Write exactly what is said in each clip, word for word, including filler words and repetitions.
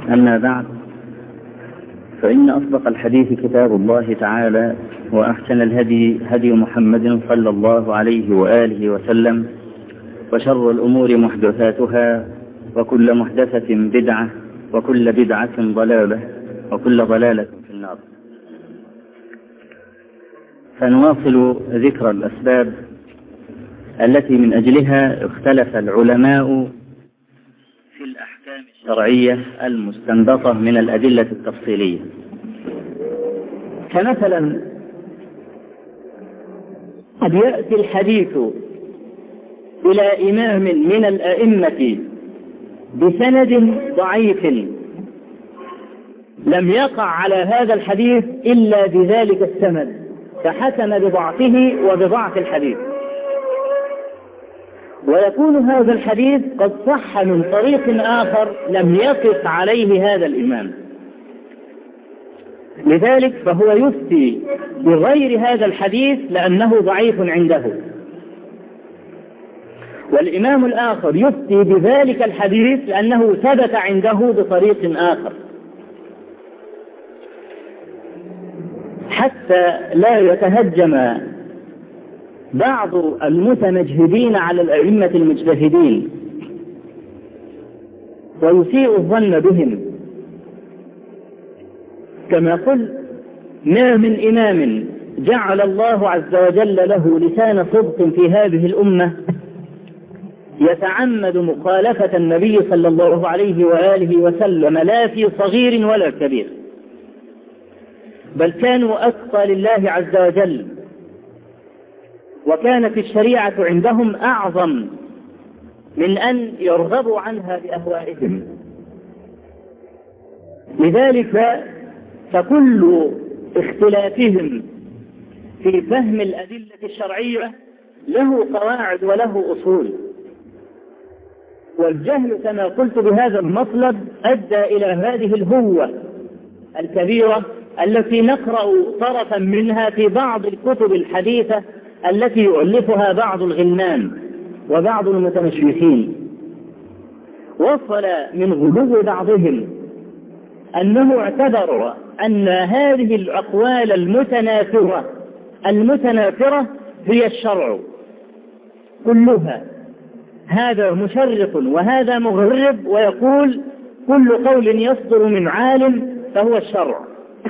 أما بعد، فإن أصدق الحديث كتاب الله تعالى، وأحسن الهدي هدي محمد صلى الله عليه وآله وسلم، وشر الأمور محدثاتها، وكل محدثة بدعة، وكل بدعة ضلالة، وكل ضلالة في النار. فنواصل ذكر الأسباب التي من أجلها اختلف العلماء في الأحكام الشرعية المستنبطة من الأدلة التفصيلية. كمثلا قد يأتي الحديث إلى إمام من الأئمة بسند ضعيف، لم يقع على هذا الحديث إلا بذلك السند، فحكم بضعفه وبضعف الحديث، ويكون هذا الحديث قد صح من طريق آخر لم يقف عليه هذا الإمام، لذلك فهو يفتي بغير هذا الحديث لأنه ضعيف عنده، والإمام الآخر يفتي بذلك الحديث لأنه ثبت عنده بطريق آخر، حتى لا يتهجم بعض المتمجهدين على الأئمة المجتهدين ويسيء الظن بهم. كما قل: ما من إمام جعل الله عز وجل له لسان صدق في هذه الأمة يتعمد مخالفة النبي صلى الله عليه وآله وسلم لا في صغير ولا كبير، بل كانوا أتقى لله عز وجل، وكانت الشريعة عندهم أعظم من أن يرغبوا عنها بأهوائهم. لذلك فكل اختلافهم في فهم الأدلة الشرعية له قواعد وله أصول، والجهل كما قلت بهذا المطلب أدى إلى هذه الهوة الكبيرة التي نقرأ طرفا منها في بعض الكتب الحديثة التي يؤلفها بعض الغلمان وبعض المتمشيخين. وصل من غلو بعضهم أنه اعتبر أن هذه الأقوال المتنافرة المتنافرة هي الشرع كلها، هذا مشرق وهذا مغرب، ويقول كل قول يصدر من عالم فهو الشرع.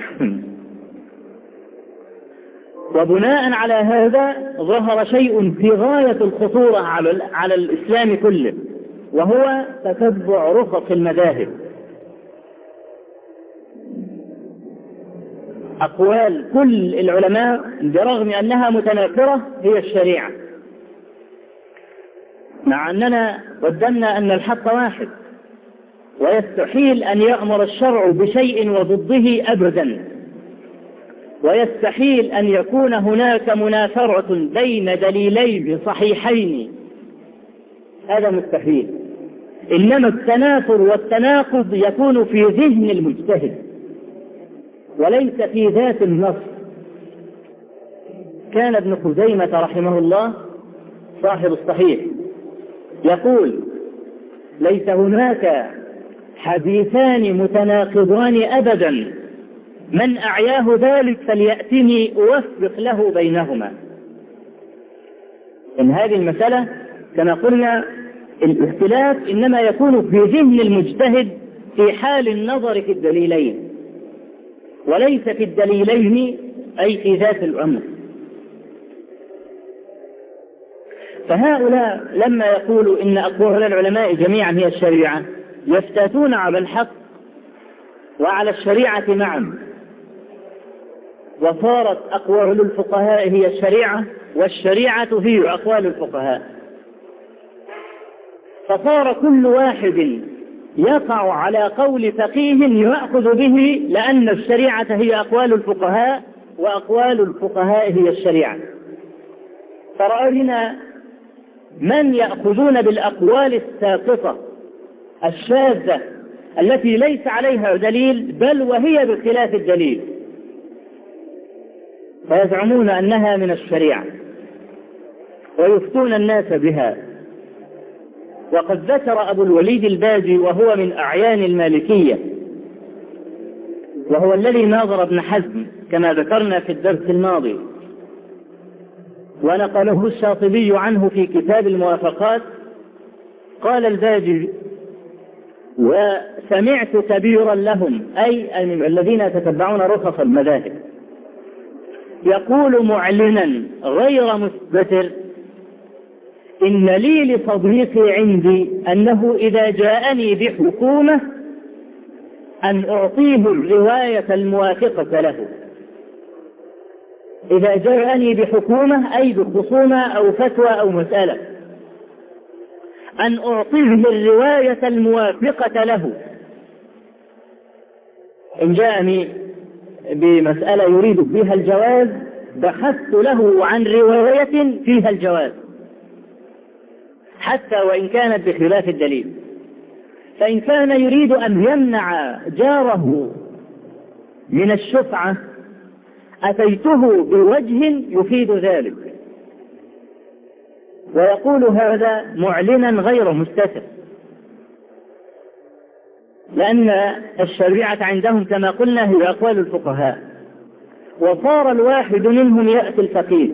وبناء على هذا ظهر شيء في غاية الخطورة على, على الإسلام كله، وهو تتبع رخص المذاهب. أقوال كل العلماء برغم أنها متنافرة هي الشريعة، مع أننا قدمنا أن الحق واحد، ويستحيل أن يأمر الشرع بشيء وضده أبدا، ويستحيل أن يكون هناك منافرة بين دليلين صحيحين، هذا مستحيل. إنما التنافر والتناقض يكون في ذهن المجتهد وليس في ذات النص. كان ابن خزيمة رحمه الله صاحب الصحيح يقول: ليس هناك حديثان متناقضان أبدا، من أعياه ذلك فليأتني أوفق له بينهما. إن هذه المسألة كما قلنا الاختلاف إنما يكون في ذهن المجتهد في حال النظر في الدليلين، وليس في الدليلين أي في ذات الأمر. فهؤلاء لما يقولوا إن أقوال العلماء جميعا هي الشريعة يفتاتون على الحق وعلى الشريعة معا، وصارت أقوال الفقهاء هي الشريعة والشريعة هي أقوال الفقهاء، فصار كل واحد يقع على قول فقيه يأخذ به، لأن الشريعة هي أقوال الفقهاء وأقوال الفقهاء هي الشريعة. فرأينا من يأخذون بالأقوال الساقطة الشاذة التي ليس عليها دليل بل وهي بخلاف الدليل، فيزعمون أنها من الشريعة ويفتون الناس بها. وقد ذكر أبو الوليد الباجي وهو من أعيان المالكية وهو الذي ناظر ابن حزم كما ذكرنا في الدرس الماضي، ونقله الشاطبي عنه في كتاب الموافقات. قال الباجي: وسمعت كبيرا لهم، أي الذين يتتبعون رخص المذاهب، يقول معلنا غير مستتر: إن لي لصديقي عندي أنه إذا جاءني بحكومة أن أعطيه الرواية الموافقة له. إذا جاءني بحكومة أي بخصومة أو فتوى أو مسألة، أن أعطيه الرواية الموافقة له. إن جاءني بمسألة يريد فيها الجواز بحثت له عن رواية فيها الجواز حتى وإن كانت بخلاف الدليل. فإن كان يريد أن يمنع جاره من الشفعة أتيته بوجه يفيد ذلك، ويقول هذا معلنا غير مستتر، لأن الشريعة عندهم كما قلنا هي أقوال الفقهاء، وصار الواحد منهم يأتي الفقيه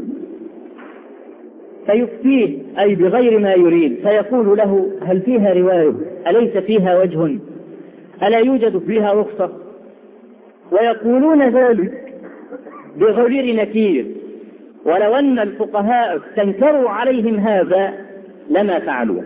فيفتيه أي بغير ما يريد، فيقول له: هل فيها رواية؟ أليس فيها وجه؟ ألا يوجد فيها رخصة؟ ويقولون ذلك بغير نكير، ولو أن الفقهاء استنكروا عليهم هذا لما فعلوه.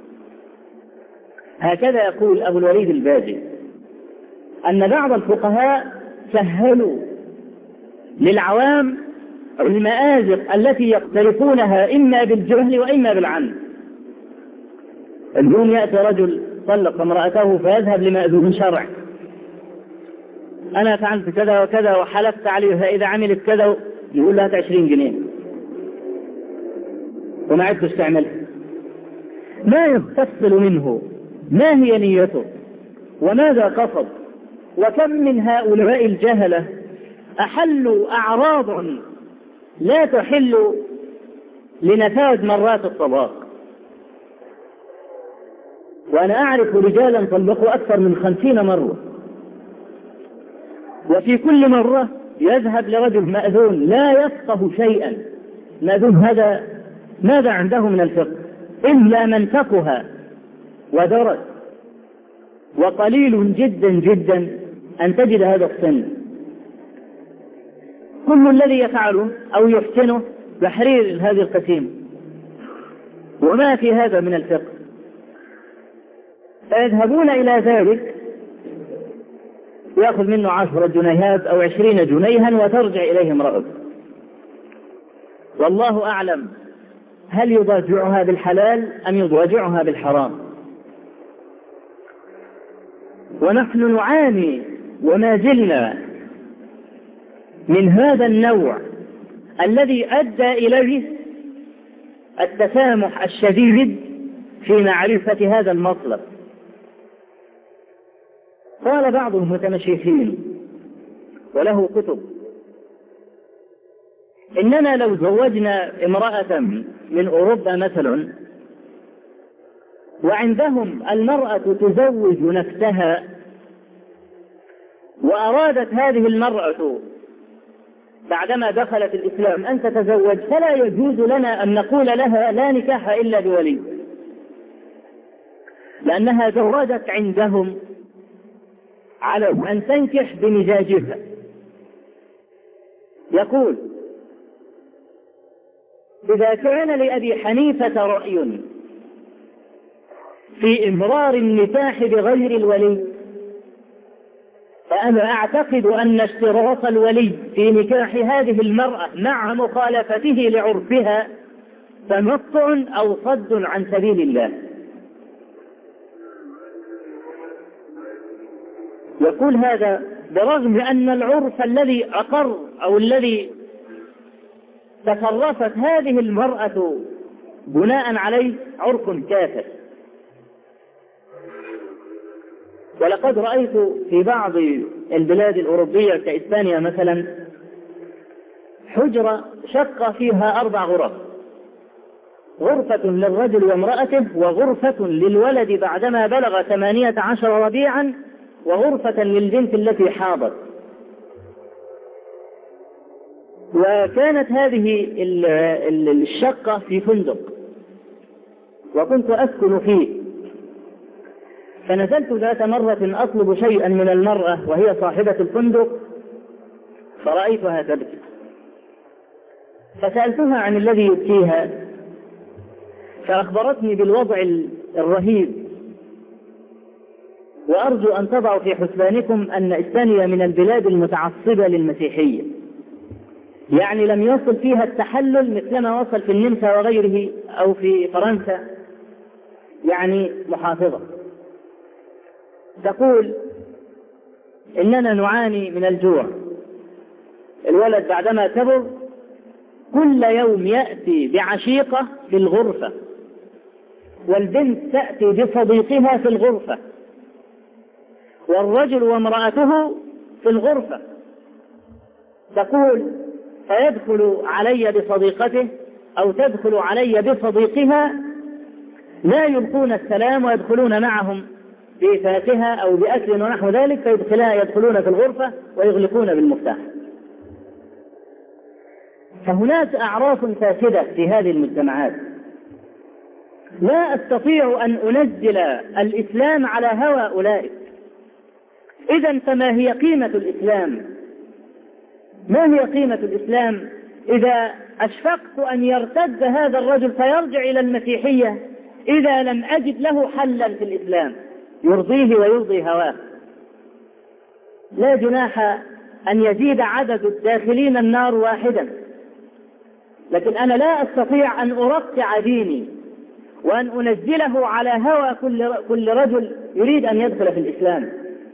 هكذا يقول أبو الوليد الباجي أن بعض الفقهاء سهلوا للعوام المآزق التي يقترفونها إما بالجهل وإما بالعمد. اليوم يأتي رجل طلق امرأته فيذهب لمأذون شرع: أنا فعلت كذا وكذا وحلفت عليها إذا عملت كذا، يقول لها عشرين جنيه وما عدتش تعملها. ما يستفصل منه ما هي نيته وماذا قصد. وكم من هؤلاء الجهلة أحلوا أعراض لا تحل لنفاذ مرات الطلاق. وأنا أعرف رجالا طلقوا أكثر من خمسين مرة، وفي كل مرة يذهب لرجل مأذون لا يفقه شيئا. مأذون هذا ماذا عنده من الفقه إلا من فقه ودرس، وقليل جدا جدا أن تجد هذا السن. كل الذي يفعله أو يحسنه تحرير هذه القسيمة، وما في هذا من الفقه. فيذهبون إلى ذلك، يأخذ منه عشرة جنيهات أو عشرين جنيها وترجع إليه امرأة. والله أعلم هل يضاجعها بالحلال أم يضاجعها بالحرام. ونحن نعاني وما زلنا من هذا النوع الذي أدى إليه التسامح الشديد في معرفة هذا المطلب. قال بعض المتمشيخين وله كتب: إننا لو زوجنا امرأة من أوروبا مثلا، وعندهم المرأة تزوج نفسها، وأرادت هذه المرأة بعدما دخلت الإسلام أن تتزوج، فلا يجوز لنا أن نقول لها لا نكاح إلا بولي، لأنها زوجت عندهم على أن تنكح بمزاجها. يقول: إذا كان لأبي حنيفة رأي في إمرار النكاح بغير الولي، فأنا أعتقد أن اشتراط الولي في نكاح هذه المرأة مع مخالفته لعرفها تمطع أو صد عن سبيل الله. يقول هذا برغم أن العرف الذي أقر أو الذي تصرفت هذه المرأة بناء عليه عرف كافر. ولقد رأيت في بعض البلاد الأوروبية كإسبانيا مثلا حجرة شقة فيها أربع غرف: غرفة للرجل وامرأته، وغرفة للولد بعدما بلغ ثمانية عشر ربيعا، وغرفة للبنت التي حاضت. وكانت هذه الشقة في فندق وكنت أسكن فيه، فنزلت ذات مرة أطلب شيئا من المرأة وهي صاحبة الفندق فرأيتها تبكي، فسألتها عن الذي يبكيها فأخبرتني بالوضع الرهيب. وأرجو أن تضعوا في حسبانكم أن إسبانيا من البلاد المتعصبة للمسيحية، يعني لم يصل فيها التحلل مثلما وصل في النمسا وغيره أو في فرنسا، يعني محافظة. تقول إننا نعاني من الجوع، الولد بعدما كبر كل يوم يأتي بعشيقة في الغرفة، والبنت تأتي بصديقها في الغرفة، والرجل وامرأته في الغرفة. تقول فيدخل علي بصديقته أو تدخل علي بصديقها، لا يلقون السلام ويدخلون معهم بفاكهة أو بأكل ونحو ذلك، فيدخلها يدخلون في الغرفة ويغلقون بالمفتاح. فهناك أعراف فاسدة في هذه المجتمعات، لا أستطيع أن أنزل الإسلام على هوى أولئك. إذن فما هي قيمة الإسلام؟ ما هي قيمة الإسلام إذا أشفقت أن يرتد هذا الرجل فيرجع إلى المسيحية إذا لم أجد له حلا في الإسلام يرضيه ويرضي هواه؟ لا جناح أن يزيد عدد الداخلين النار واحدا، لكن أنا لا أستطيع أن أرقع ديني وأن أنزله على هوى كل كل رجل يريد أن يدخل في الإسلام.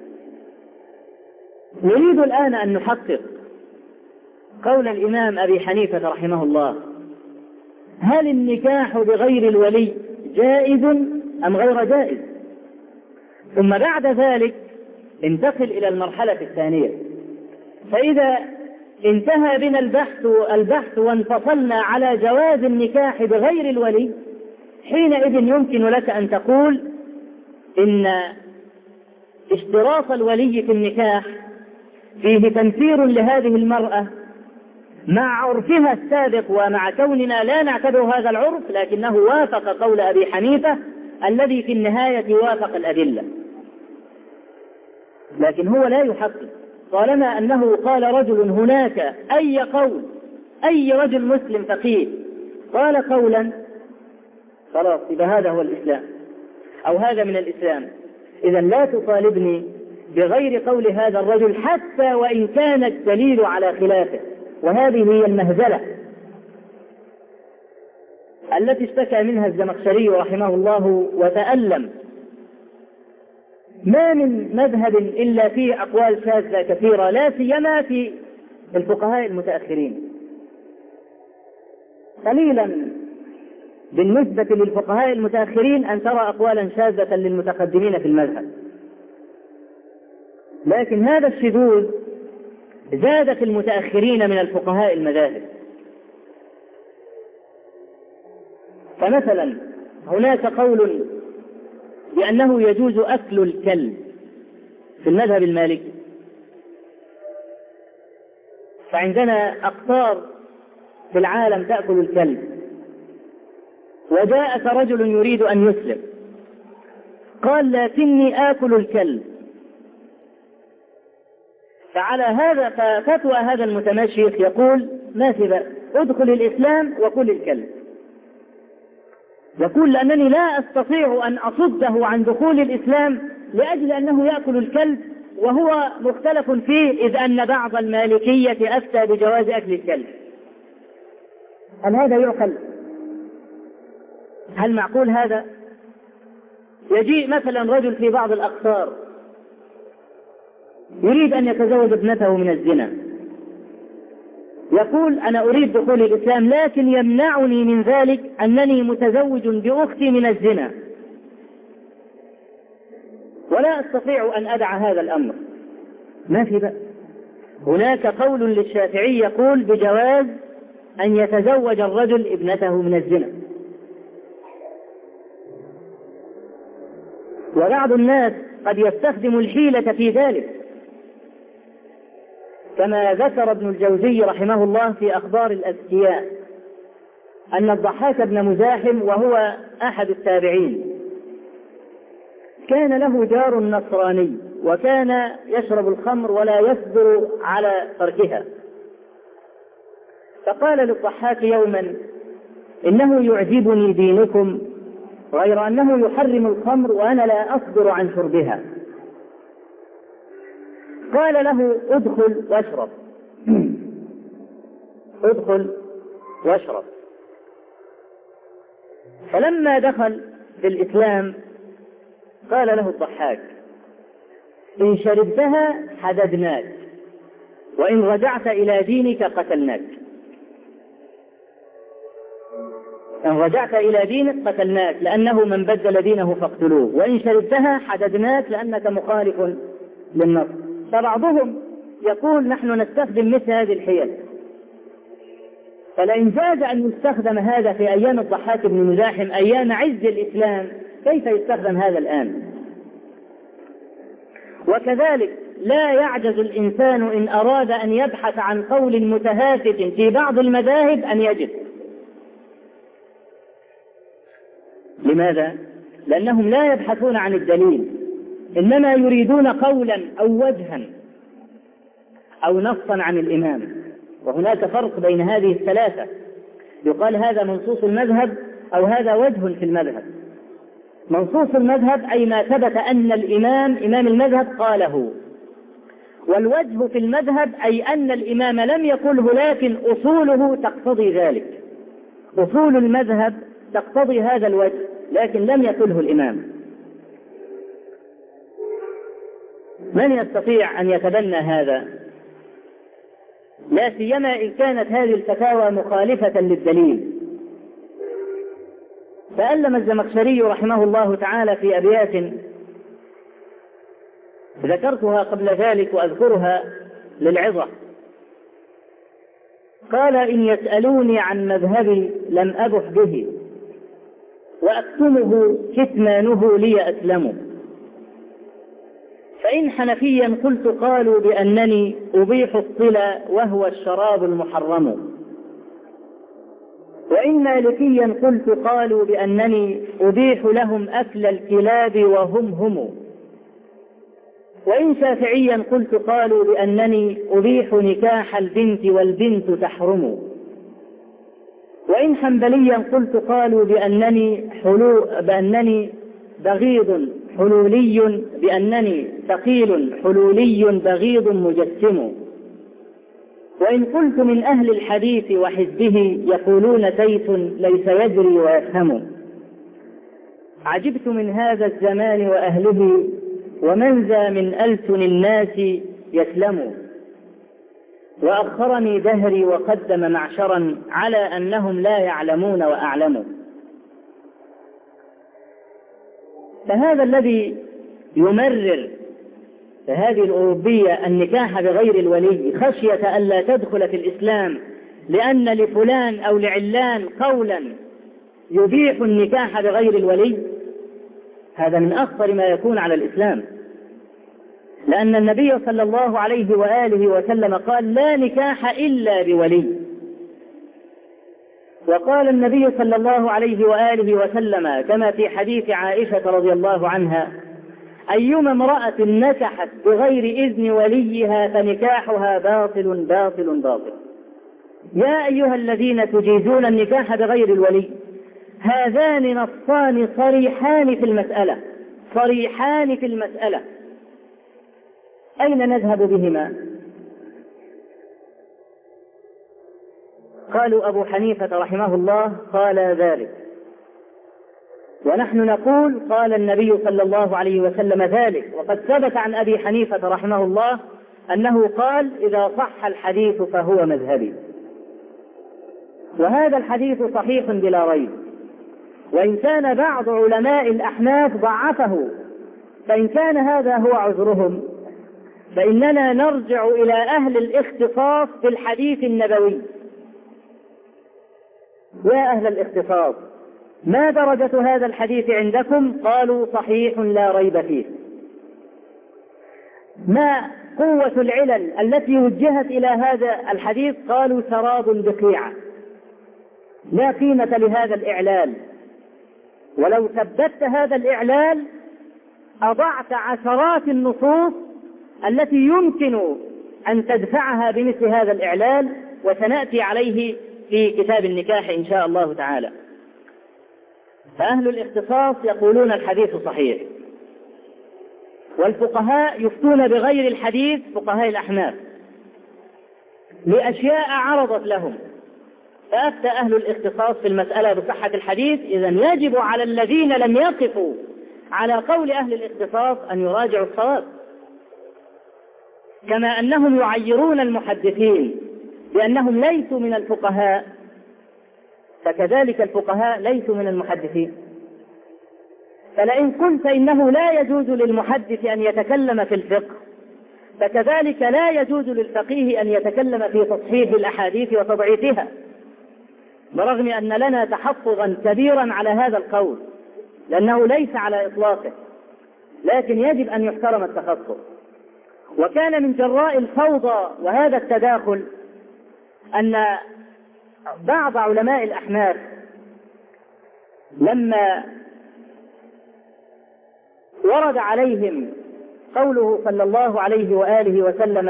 نريد الآن أن نحقق قول الإمام أبي حنيفة رحمه الله: هل النكاح بغير الولي جائز أم غير جائز؟ ثم بعد ذلك انتقل إلى المرحلة الثانية. فإذا انتهى بنا البحث البحث وانفصلنا على جواز النكاح بغير الولي، حينئذ يمكن لك أن تقول إن اشتراط الولي في النكاح فيه تنفير لهذه المرأة مع عرفها السابق، ومع كوننا لا نعتبر هذا العرف لكنه وافق قول أبي حنيفة الذي في النهاية وافق الأدلة. لكن هو لا يحقق، طالما أنه قال رجل هناك أي قول، أي رجل مسلم فقيه قال قولا، خلاص يبقى هذا هو الإسلام أو هذا من الإسلام. إذن لا تطالبني بغير قول هذا الرجل حتى وإن كان الدليل على خلافه. وهذه هي المهزلة التي اشتكى منها الزمخشري رحمه الله وتألم. ما من مذهب إلا فيه أقوال شاذة كثيرة، لا سيما في الفقهاء المتأخرين. قليلا بالنسبة للفقهاء المتأخرين أن ترى أقوالا شاذة للمتقدمين في المذهب، لكن هذا الشذوذ زاد في المتأخرين من الفقهاء المذاهب. فمثلا هناك قول بأنه يجوز أكل الكلب في المذهب المالكي، فعندنا أقطار في العالم تأكل الكلب، وجاءك رجل يريد أن يسلم قال لكني آكل الكلب، فعلى هذا ففتوى هذا المتمشيخ يقول ما في بأس، ادخل الإسلام وكل الكلب. يقول لأنني لا أستطيع أن أصده عن دخول الإسلام لأجل أنه يأكل الكلب وهو مختلف فيه، إذ أن بعض المالكية أفتى بجواز أكل الكلب. هل هذا يعقل؟ هل معقول هذا؟ يجيء مثلا رجل في بعض الأقطار يريد أن يتزوج ابنته من الزنا، يقول أنا أريد دخول الإسلام لكن يمنعني من ذلك أنني متزوج بأختي من الزنا، ولا أستطيع أن أدع هذا الأمر. ما في بأس. هناك قول للشافعي يقول بجواز أن يتزوج الرجل ابنته من الزنا. وبعض الناس قد يستخدم الحيلة في ذلك، كما ذكر ابن الجوزي رحمه الله في أخبار الأذكياء أن الضحاك بن مزاحم وهو أحد التابعين كان له جار نصراني وكان يشرب الخمر ولا يصبر على تركها، فقال للضحاك يوما: إنه يعجبني دينكم غير أنه يحرم الخمر وأنا لا أصبر عن شربها. قال له: ادخل واشرب ادخل واشرب. فلما دخل في الإسلام قال له الضحاك: إن شربتها حددناك، وإن رجعت إلى دينك قتلناك. إن رجعت إلى دينك قتلناك لأنه من بدل دينه فاقتلوه، وإن شربتها حددناك لأنك مخالف للنص. فبعضهم يقول: نحن نستخدم مثل هذه الحيل، فلئن جاز أن يستخدم هذا في أيام الضحاك بن مزاحم أيام عز الإسلام، كيف يستخدم هذا الآن؟ وكذلك لا يعجز الإنسان إن أراد أن يبحث عن قول متهافت في بعض المذاهب أن يجد. لماذا؟ لأنهم لا يبحثون عن الدليل، إنما يريدون قولا أو وجها أو نصا عن الإمام. وهناك فرق بين هذه الثلاثة، يقال هذا منصوص المذهب أو هذا وجه في المذهب. منصوص المذهب أي ما ثبت أن الإمام إمام المذهب قاله، والوجه في المذهب أي أن الإمام لم يقله لكن أصوله تقتضي ذلك. أصول المذهب تقتضي هذا الوجه لكن لم يقله الإمام. من يستطيع أن يتبنى هذا؟ لا سيما إن كانت هذه الفتاوى مخالفة للدليل. تألم الزمخشري رحمه الله تعالى في أبيات ذكرتها قبل ذلك وأذكرها للعظة. قال: إن يسألوني عن مذهبي لم أبح به، وأكتمه كتمانه لي أسلم. فإن حنفيا قلت قالوا بأنني أبيح الصلة وهو الشراب المحرم، وإن مالكيا قلت قالوا بأنني أبيح لهم أكل الكلاب وهم هم، وإن شافعيا قلت قالوا بأنني أبيح نكاح البنت والبنت تحرم، وإن حنبليا قلت قالوا بأنني, حلو بأنني بغيض حلولي بأنني ثقيل حلولي بغيض مجسم، وإن قلت من أهل الحديث وحزبه يقولون تيس ليس يجري ويفهم. عجبت من هذا الزمان وأهله ومن ذا من ألسن الناس يسلم، وأخرني دهري وقدم معشرا على أنهم لا يعلمون وأعلموا. فهذا الذي يمرر هذه الأوروبية النكاح بغير الولي خشية ألا تدخل في الإسلام لأن لفلان أو لعلان قولا يبيح النكاح بغير الولي، هذا من أخطر ما يكون على الإسلام، لأن النبي صلى الله عليه وآله وسلم قال: لا نكاح إلا بولي. وقال النبي صلى الله عليه وآله وسلم كما في حديث عائشة رضي الله عنها: أيما امرأة نكحت بغير إذن وليها فنكاحها باطل باطل باطل. يا أيها الذين تجيزون النكاح بغير الولي، هذان نصان صريحان في المسألة، صريحان في المسألة، أين نذهب بهما؟ قالوا أبو حنيفة رحمه الله قال ذلك، ونحن نقول قال النبي صلى الله عليه وسلم ذلك. وقد ثبت عن أبي حنيفة رحمه الله أنه قال: إذا صح الحديث فهو مذهبي. وهذا الحديث صحيح بلا ريب، وإن كان بعض علماء الأحناف ضعفه، فإن كان هذا هو عذرهم فإننا نرجع إلى أهل الاختصاص في الحديث النبوي. يا أهل الاختصاص، ما درجة هذا الحديث عندكم؟ قالوا: صحيح لا ريب فيه. ما قوة العلل التي وجهت إلى هذا الحديث؟ قالوا سراب بقيعة، لا قيمة لهذا الإعلال، ولو ثبتت هذا الإعلال أضعت عشرات النصوص التي يمكن أن تدفعها بمثل هذا الإعلال، وسنأتي عليه في كتاب النكاح إن شاء الله تعالى. فأهل الاختصاص يقولون الحديث صحيح، والفقهاء يفتون بغير الحديث، فقهاء الأحناف، لأشياء عرضت لهم، فأفتى أهل الاختصاص في المسألة بصحة الحديث. إذن يجب على الذين لم يقفوا على قول أهل الاختصاص أن يراجعوا الصواب، كما أنهم يعيرون المحدثين بأنهم ليسوا من الفقهاء، فكذلك الفقهاء ليسوا من المحدثين. فلئن قلت إنه لا يجوز للمحدث أن يتكلم في الفقه، فكذلك لا يجوز للفقيه أن يتكلم في تصحيح الأحاديث وتضعيفها، برغم أن لنا تحفظا كبيرا على هذا القول، لأنه ليس على إطلاقه، لكن يجب أن يحترم التخصص. وكان من جراء الفوضى وهذا التداخل أن بعض علماء الأحناف لما ورد عليهم قوله صلى الله عليه وآله وسلم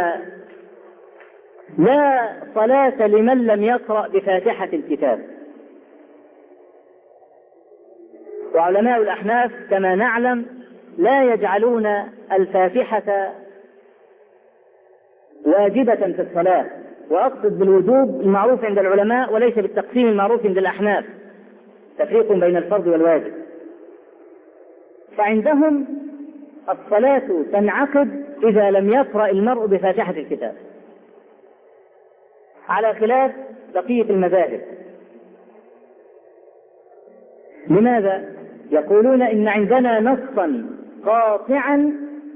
لا صلاة لمن لم يقرأ بفاتحة الكتاب، وعلماء الأحناف كما نعلم لا يجعلون الفاتحة واجبة في الصلاة، وأقصد بالوجوب المعروف عند العلماء وليس بالتقسيم المعروف عند الأحناف، تفريق بين الفرض والواجب. فعندهم الصلاة تنعقد إذا لم يقرأ المرء بفاتحة الكتاب، على خلاف بقية المذاهب. لماذا؟ يقولون إن عندنا نصا قاطعا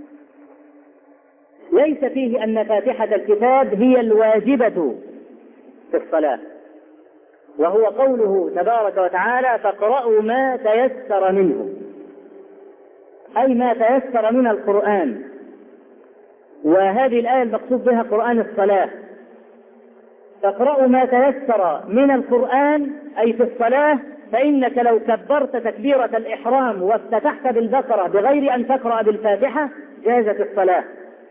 ليس فيه أن فاتحة الكتاب هي الواجبة في الصلاة، وهو قوله تبارك وتعالى فاقرأوا ما تيسر منه، أي ما تيسر من القرآن، وهذه الآية المقصود بها قرآن الصلاة. فاقرأوا ما تيسر من القرآن أي في الصلاة، فإنك لو كبرت تكبيرة الإحرام وافتتحت بالبقرة بغير أن تقرأ بالفاتحة جازت الصلاة.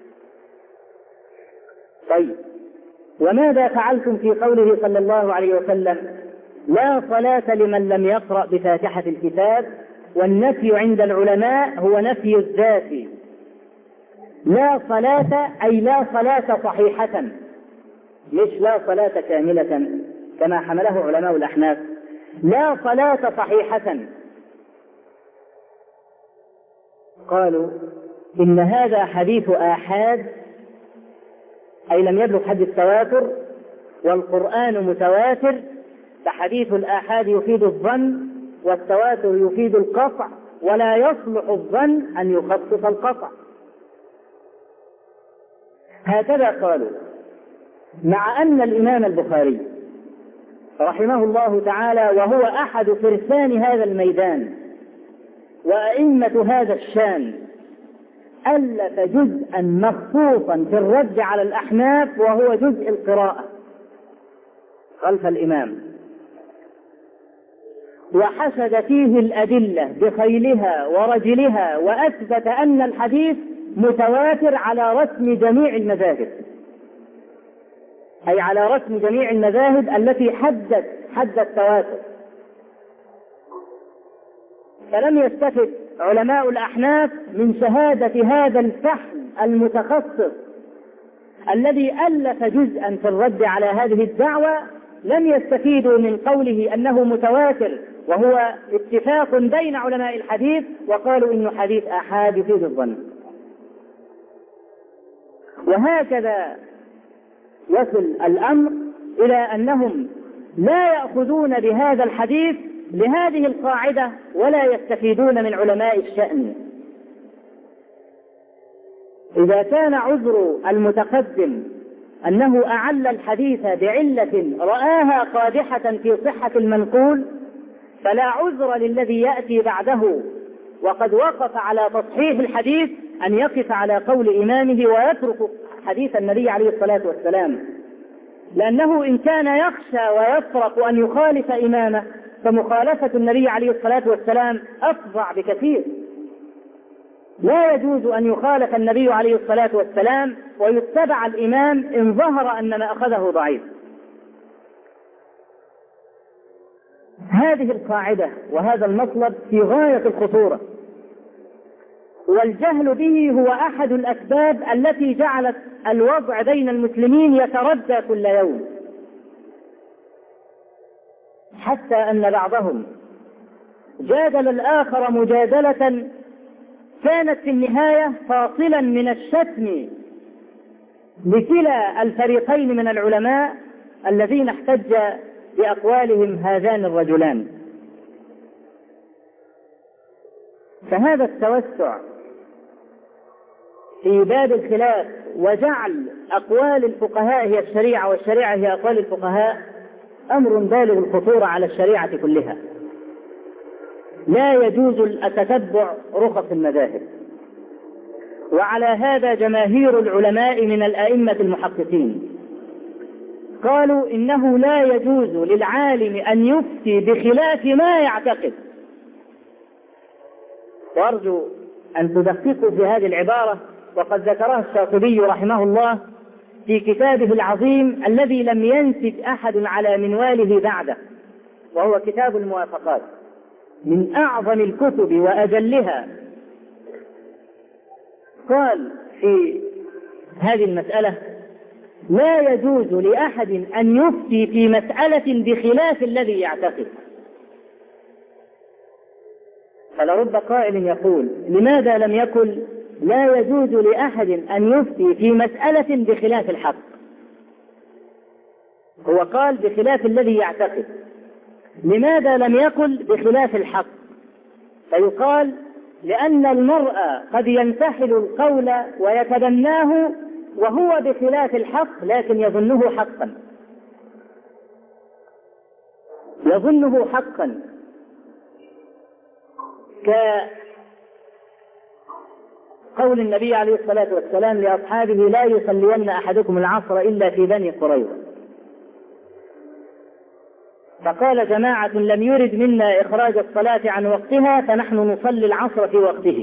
طيب، وماذا فعلتم في قوله صلى الله عليه وسلم لا صلاة لمن لم يقرأ بفاتحة الكتاب؟ والنفي عند العلماء هو نفي الذات، لا صلاة أي لا صلاة صحيحة، مش لا صلاة كاملة كما حمله علماء الأحناف، لا صلاة صحيحة. قالوا إن هذا حديث آحاد، أي لم يبلغ حد التواتر، والقرآن متواتر، فحديث الآحاد يفيد الظن والتواتر يفيد القطع، ولا يصلح الظن أن يخصص القطع. هكذا قالوا، مع أن الإمام البخاري رحمه الله تعالى وهو أحد فرسان هذا الميدان وأئمة هذا الشان ألف جزءا مخصوصا في الرد على الأحناف، وهو جزء القراءة خلف الإمام، وحشد فيه الأدلة بخيلها ورجلها، وأثبت أن الحديث متواتر على رسم جميع المذاهب، أي على رسم جميع المذاهب التي حدت حد التواتر. فلم يستفد علماء الأحناف من شهادة هذا الفحم المتخصص الذي ألف جزءا في الرد على هذه الدعوة، لم يستفيدوا من قوله أنه متواتر وهو اتفاق بين علماء الحديث، وقالوا إنه حديث آحاد يفيد الظن. وهكذا يصل الأمر إلى أنهم لا يأخذون بهذا الحديث لهذه القاعدة ولا يستفيدون من علماء الشأن. إذا كان عذر المتقدم أنه أعل الحديث بعلة رآها قادحة في صحة المنقول، فلا عذر للذي يأتي بعده وقد وقف على تصحيح الحديث أن يقف على قول إمامه ويترك حديث النبي عليه الصلاة والسلام، لأنه إن كان يخشى ويفرق أن يخالف إمامه فمخالفة النبي عليه الصلاة والسلام أفظع بكثير. لا يجوز أن يخالف النبي عليه الصلاة والسلام ويتبع الإمام إن ظهر أن ما أخذه ضعيف. هذه القاعدة وهذا المطلب في غاية الخطورة، والجهل به هو أحد الأسباب التي جعلت الوضع بين المسلمين يتردى كل يوم، حتى أن بعضهم جادل الآخر مجادلة كانت في النهاية فاصلا من الشتم لكلا الفريقين من العلماء الذين احتج بأقوالهم هذان الرجلان. فهذا التوسع في باب الخلاف وجعل أقوال الفقهاء هي الشريعة والشريعة هي أقوال الفقهاء أمر بالغ الخطورة على الشريعة كلها. لا يجوز التتبع رخص المذاهب، وعلى هذا جماهير العلماء من الأئمة المحققين قالوا إنه لا يجوز للعالم أن يفتي بخلاف ما يعتقد. وأرجو أن تدققوا في هذه العبارة، وقد ذكرها الشاطبي رحمه الله في كتابه العظيم الذي لم ينسج أحد على منواله بعده، وهو كتاب الموافقات، من أعظم الكتب وأجلها. قال في هذه المسألة: لا يجوز لأحد أن يفتي في مسألة بخلاف الذي يعتقد. فلرب قائل يقول: لماذا لم يقل لا يجوز لأحد أن يفتي في مسألة بخلاف الحق؟ هو قال بخلاف الذي يعتقد، لماذا لم يقل بخلاف الحق؟ فيقال لأن المرء قد ينتحل القول ويتبناه وهو بخلاف الحق لكن يظنه حقا، يظنه حقا كقول النبي عليه الصلاة والسلام لأصحابه: لا يصلين أحدكم العصر إلا في بني قريظة. فقال جماعة: لم يرد منا إخراج الصلاة عن وقتها فنحن نصلي العصر في وقته.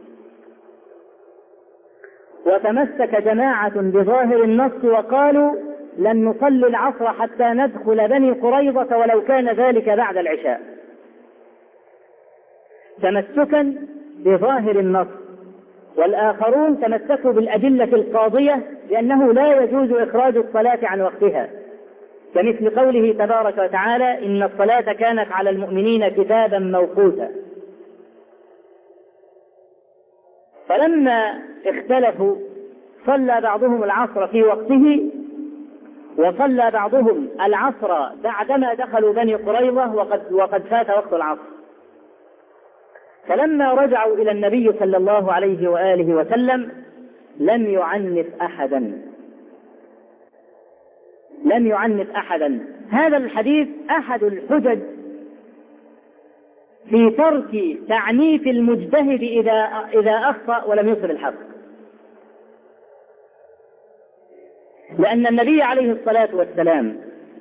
وتمسك جماعة بظاهر النص وقالوا: لن نصلي العصر حتى ندخل بني قريظة ولو كان ذلك بعد العشاء، تمسكا بظاهر النص. والآخرون تمسكوا بالأدلة القاضية لأنه لا يجوز إخراج الصلاة عن وقتها، كمثل قوله تبارك وتعالى: إن الصلاة كانت على المؤمنين كتابا موقوتا. فلما اختلفوا صلى بعضهم العصر في وقته، وصلى بعضهم العصر بعدما دخلوا بني قريظة وقد, وقد فات وقت العصر. فلما رجعوا إلى النبي صلى الله عليه وآله وسلم لم يعنف أحدا، لم يعنف أحدا. هذا الحديث أحد الحجج في ترك تعنيف المجتهد إذا, إذا أخطأ ولم يصل الحق، لأن النبي عليه الصلاة والسلام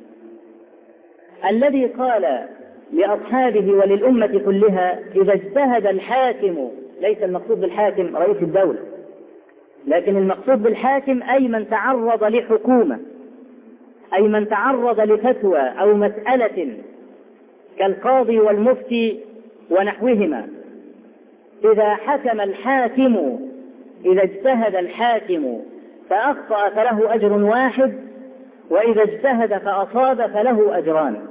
الذي قال لأصحابه وللأمة كلها: إذا اجتهد الحاكم، ليس المقصود بالحاكم رئيس الدولة، لكن المقصود بالحاكم أي من تعرض لحكومة، أي من تعرض لفتوى أو مسألة كالقاضي والمفتي ونحوهما. إذا حكم الحاكم، إذا اجتهد الحاكم فأخطأ فله أجر واحد، وإذا اجتهد فأصاب فله أجران.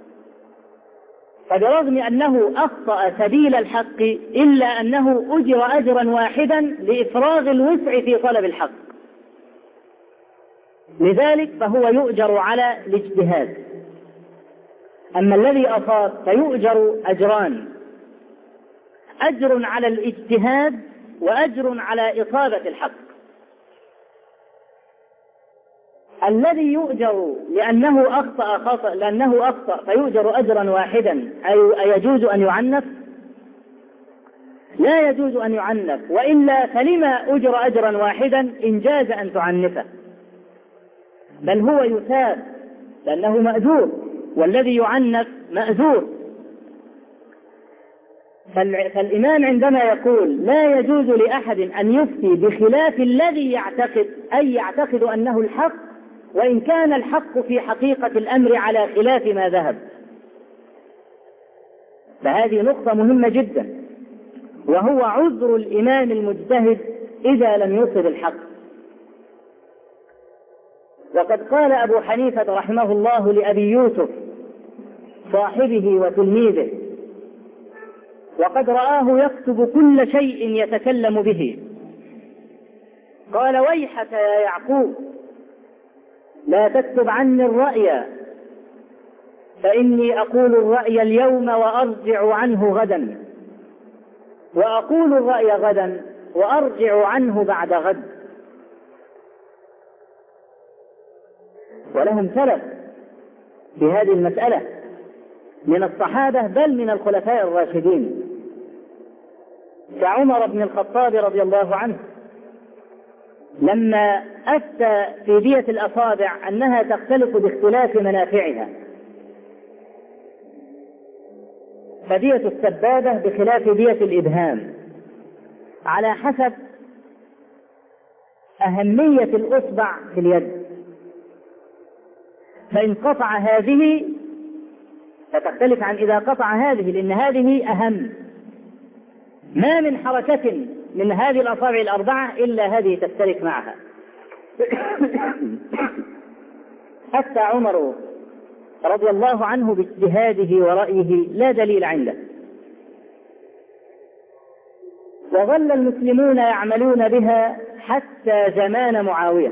فبرغم أنه أخطأ سبيل الحق إلا أنه أجر أجرا واحدا لإفراغ الوسع في طلب الحق، لذلك فهو يؤجر على الاجتهاد. أما الذي أصاب فيؤجر أجران: أجر على الاجتهاد وأجر على إصابة الحق. الذي يؤجر لأنه أخطأ خطأ لأنه أخطأ فيؤجر أجرا واحدا، أي يجوز أن يعنف؟ لا يجوز أن يعنف، وإلا فلما أجر أجرا واحدا إن جاز أن تعنفه، بل هو يثاب لأنه مأجور، والذي يعنف مأجور. فالإمام عندما يقول لا يجوز لأحد أن يفتي بخلاف الذي يعتقد، أي يعتقد أنه الحق وإن كان الحق في حقيقة الأمر على خلاف ما ذهب، فهذه نقطة مهمة جدا، وهو عذر الإمام المجتهد إذا لم يصب الحق. وقد قال أبو حنيفة رحمه الله لأبي يوسف صاحبه وتلميذه، وقد رآه يكتب كل شيء يتكلم به، قال: ويحك يا يعقوب، لا تكتب عني الرأي، فإني أقول الرأي اليوم وأرجع عنه غدا، وأقول الرأي غدا وأرجع عنه بعد غد. ولهم سلف في هذه المسألة من الصحابة بل من الخلفاء الراشدين، كعمر بن الخطاب رضي الله عنه لما أفتى في دية الأصابع أنها تختلف باختلاف منافعها، فدية السبابة بخلاف دية الإبهام على حسب أهمية الأصبع في اليد، فإن قطع هذه فتختلف عن إذا قطع هذه، لأن هذه أهم. ما من حركة من هذه الأصابع الأربعة إلا هذه تشترك معها. حتى عمر رضي الله عنه باجتهاده ورأيه لا دليل عنده، وظل المسلمون يعملون بها حتى زمان معاوية،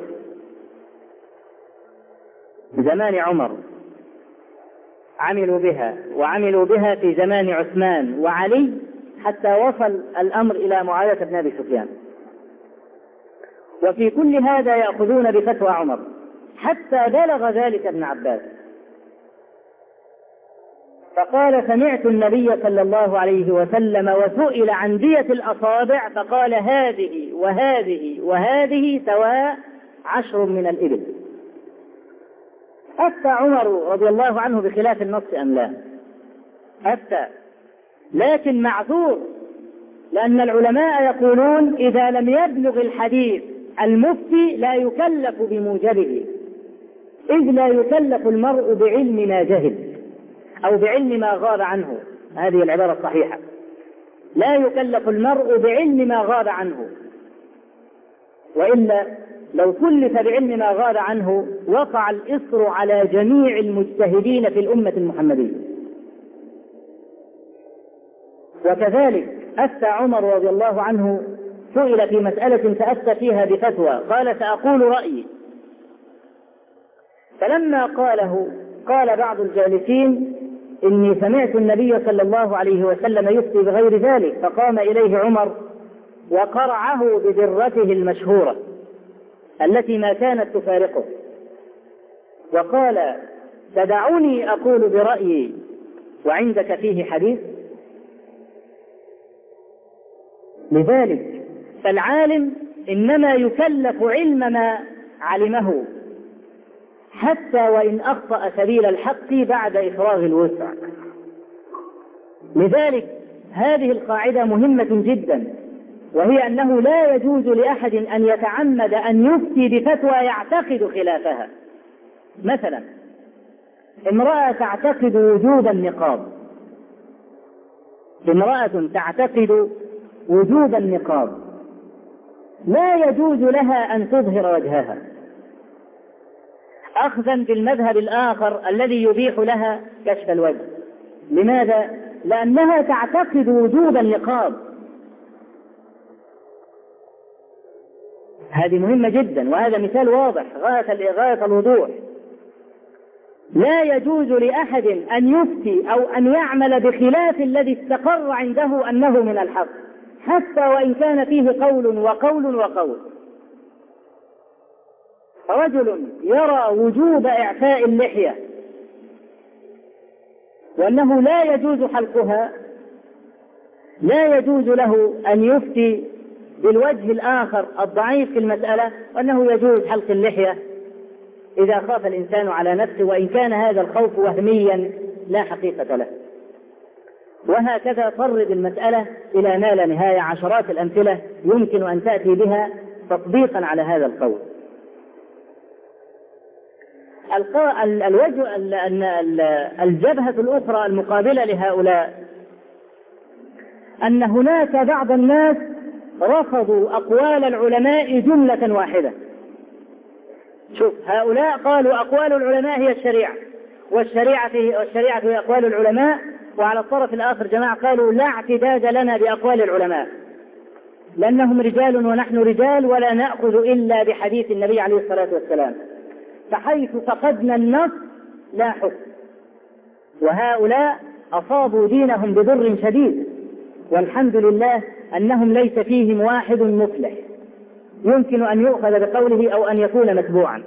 زمان عمر عملوا بها، وعملوا بها في زمان عثمان وعلي، حتى وصل الأمر إلى معاوية بن أبي سفيان. وفي كل هذا يأخذون بفتوى عمر، حتى بلغ ذلك ابن عباس فقال: سمعت النبي صلى الله عليه وسلم وسئل عن دية الأصابع فقال: هذه وهذه وهذه سواء عشر من الإبل. أفتى عمر رضي الله عنه بخلاف النص أم لا؟ أفتى، لكن معذور، لأن العلماء يقولون إذا لم يبلغ الحديث المفتي لا يكلف بموجبه، إذ لا يكلف المرء بعلم ما جهل أو بعلم ما غاب عنه، هذه العبارة الصحيحة، لا يكلف المرء بعلم ما غاب عنه، وإلا لو كلف بعلم ما غاب عنه وقع الإصر على جميع المجتهدين في الأمة المحمدية. وكذلك أفتى عمر رضي الله عنه، سئل في مسألة فأفتى فيها بفتوى، قال: سأقول رأيي. فلما قاله قال بعض الجالسين: إني سمعت النبي صلى الله عليه وسلم يفتي بغير ذلك. فقام إليه عمر وقرعه بدرته المشهورة التي ما كانت تفارقه، وقال: تدعوني أقول برأيي وعندك فيه حديث؟ لذلك فالعالم إنما يكلف علم ما علمه، حتى وإن أخطأ سبيل الحق بعد إفراغ الوسع. لذلك هذه القاعدة مهمة جدا، وهي أنه لا يجوز لأحد أن يتعمد أن يفتي بفتوى يعتقد خلافها. مثلا امرأة تعتقد وجوب النقاب، امرأة تعتقد وجوب النقاب، لا يجوز لها أن تظهر وجهها، أخذا بالمذهب الآخر الذي يبيح لها كشف الوجه. لماذا؟ لأنها تعتقد وجوب النقاب. هذه مهمة جدا، وهذا مثال واضح غاية غاية الوضوح. لا يجوز لأحد أن يفتي أو أن يعمل بخلاف الذي استقر عنده أنه من الحق، حتى وإن كان فيه قول وقول وقول. رجل يرى وجوب إعفاء اللحية وأنه لا يجوز حلقها، لا يجوز له أن يفتي بالوجه الآخر الضعيف في المسألة، وأنه يجوز حلق اللحية إذا خاف الإنسان على نفسه، وإن كان هذا الخوف وهميا لا حقيقة له. وهكذا طرد المسألة إلى ما لا نهاية، عشرات الأمثلة يمكن أن تأتي بها تطبيقا على هذا القول. الوجه الجبهة الأخرى المقابلة لهؤلاء أن هناك بعض الناس رفضوا أقوال العلماء جملة واحدة. شوف، هؤلاء قالوا أقوال العلماء هي الشريعة، والشريعة والشريعة هي أقوال العلماء، وعلى الطرف الآخر جماعة قالوا لا اعتداد لنا بأقوال العلماء لأنهم رجال ونحن رجال، ولا نأخذ إلا بحديث النبي عليه الصلاة والسلام، فحيث فقدنا النص لا حكم. وهؤلاء أصابوا دينهم بضر شديد، والحمد لله أنهم ليس فيهم واحد مفلح يمكن أن يؤخذ بقوله أو أن يكون متبوعا.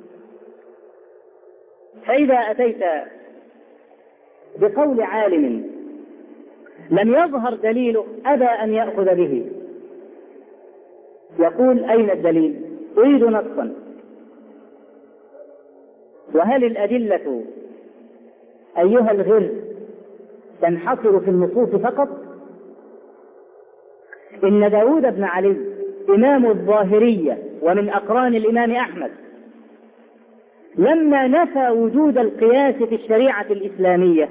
فإذا أتيت بقول عالم لم يظهر دليله أبى أن يأخذ به، يقول أين الدليل؟ أريد نصا. وهل الأدلة أيها الغر تنحصر في النصوص فقط؟ إن داود بن علي إمام الظاهرية ومن أقران الإمام أحمد لما نفى وجود القياس في الشريعة الإسلامية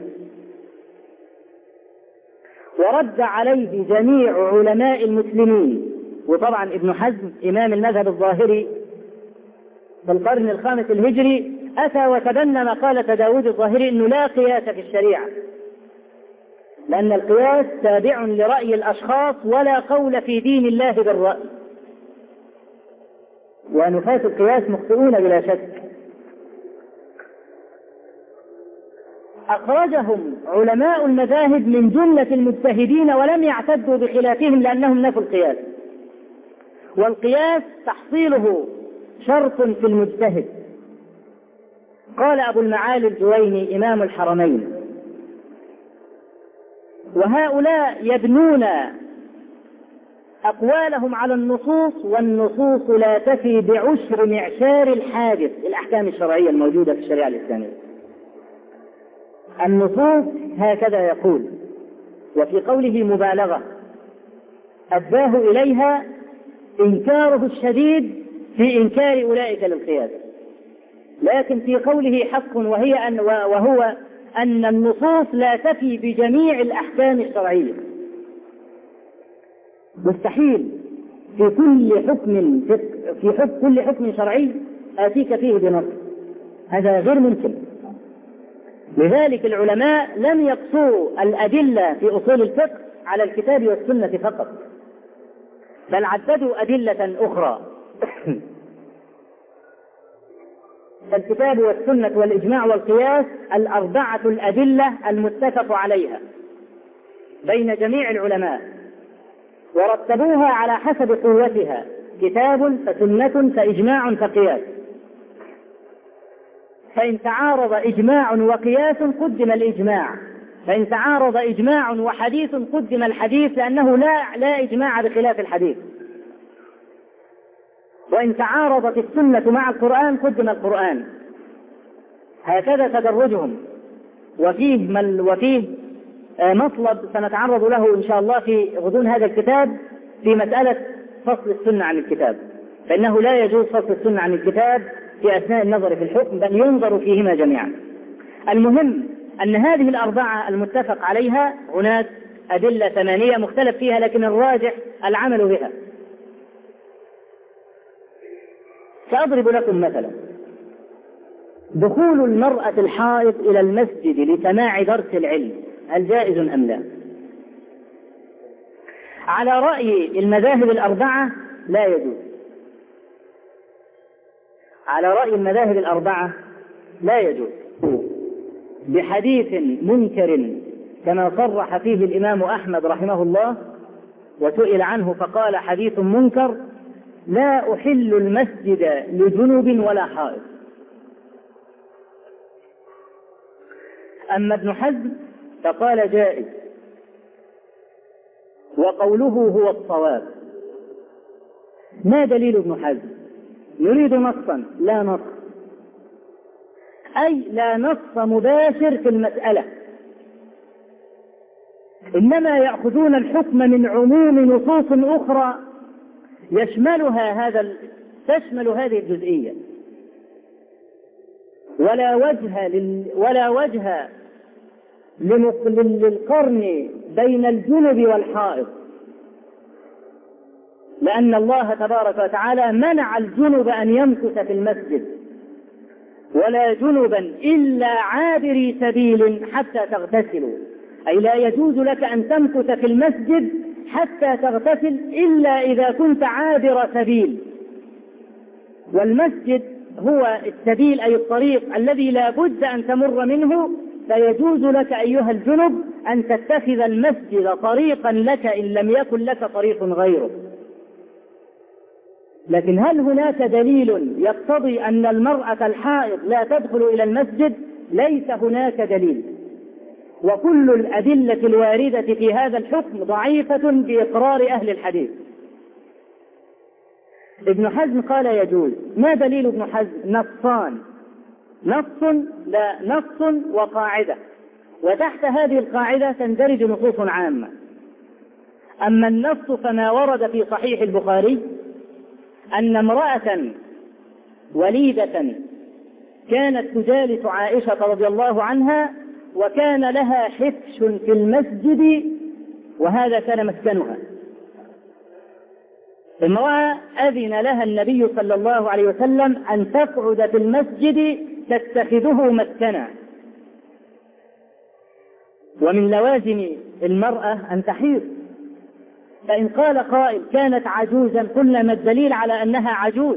ورد عليه جميع علماء المسلمين، وطبعا ابن حزم إمام المذهب الظاهري في القرن الخامس الهجري أتى وتبنى مقالة داود الظاهري أنه لا قياس في الشريعة، لأن القياس تابع لرأي الأشخاص ولا قول في دين الله بالرأي، ونفاة القياس مخطئون بلا شك. أخرجهم علماء المذاهب من جملة المجتهدين ولم يعتدوا بخلافهم لأنهم نفوا القياس، والقياس تحصيله شرط في المجتهد. قال أبو المعالي الجويني إمام الحرمين: وهؤلاء يبنون أقوالهم على النصوص، والنصوص لا تفي بعشر معشار الحادث الأحكام الشرعية الموجودة في الشريعة الإسلامية. النصوص هكذا يقول، وفي قوله مبالغة أداه إليها إنكاره الشديد في إنكار أولئك للقياس، لكن في قوله حق وهي أن وهو أن النصوص لا تفي بجميع الأحكام الشرعية. مستحيل في كل حكم في حكم كل حكم شرعي آتيك فيه بنص، هذا غير ممكن. لذلك العلماء لم يقصوا الأدلة في أصول الفقه على الكتاب والسنة فقط، بل عددوا أدلة أخرى. الكتاب والسنة والإجماع والقياس الأربعة الأدلة المتفق عليها بين جميع العلماء، ورتبوها على حسب قوتها: كتاب فسنة فإجماع فقياس. فإن تعارض إجماع وقياس قدم الإجماع، فإن تعارض إجماع وحديث قدم الحديث، لأنه لا لا إجماع بخلاف الحديث. وإن تعارضت السنة مع القرآن قدم القرآن. هكذا تدرجهم. وفيه مل وفيه مطلب سنتعرض له إن شاء الله في غضون هذا الكتاب في مسألة فصل السنة عن الكتاب، فإنه لا يجوز فصل السنة عن الكتاب في أثناء النظر في الحكم، بل ينظر فيهما جميعا. المهم أن هذه الأربعة المتفق عليها هناك أدلة ثمانية مختلف فيها، لكن الراجح العمل بها. سأضرب لكم مثلا: دخول المرأة الحائض إلى المسجد لسماع درس العلم هل جائز أم لا؟ على رأي المذاهب الأربعة لا يجوز. على رأي المذاهب الأربعة لا يجوز، بحديث منكر كما صرح فيه الإمام أحمد رحمه الله، وسئل عنه فقال: حديث منكر لا أحل المسجد لجنوب ولا حائض. أما ابن حزم فقال جائز، وقوله هو الصواب. ما دليل ابن حزم؟ نريد نصا لا نص، أي لا نص مباشر في المسألة، إنما يأخذون الحكم من عموم نصوص أخرى يشملها هذا تشمل هذه الجزئية، ولا وجه لل ولا وجه للقرن بين الجنب والحائض، لأن الله تبارك وتعالى منع الجنب أن يمكث في المسجد، ولا جنبا إلا عابري سبيل حتى تغتسلوا، أي لا يجوز لك أن تمكث في المسجد حتى تغتسل إلا إذا كنت عابر سبيل. والمسجد هو السبيل أي الطريق الذي لا بد أن تمر منه، فيجوز لك أيها الجنب أن تتخذ المسجد طريقا لك إن لم يكن لك طريق غيره. لكن هل هناك دليل يقتضي أن المرأة الحائض لا تدخل إلى المسجد؟ ليس هناك دليل، وكل الأدلة الواردة في هذا الحكم ضعيفة بإقرار أهل الحديث. ابن حزم قال يجوز. ما دليل ابن حزم؟ نصان، نص لا نص وقاعدة، وتحت هذه القاعدة تندرج نصوص عامة. أما النص فما ورد في صحيح البخاري أن امرأة وليدة كانت تجالس عائشة رضي الله عنها، وكان لها حفش في المسجد وهذا كان مسكنها. امرأة أذن لها النبي صلى الله عليه وسلم أن تقعد في المسجد تتخذه مسكنا. ومن لوازم المرأة أن تحيض، فإن قال قائل كانت عجوزا قلنا ما الدليل على أنها عجوز؟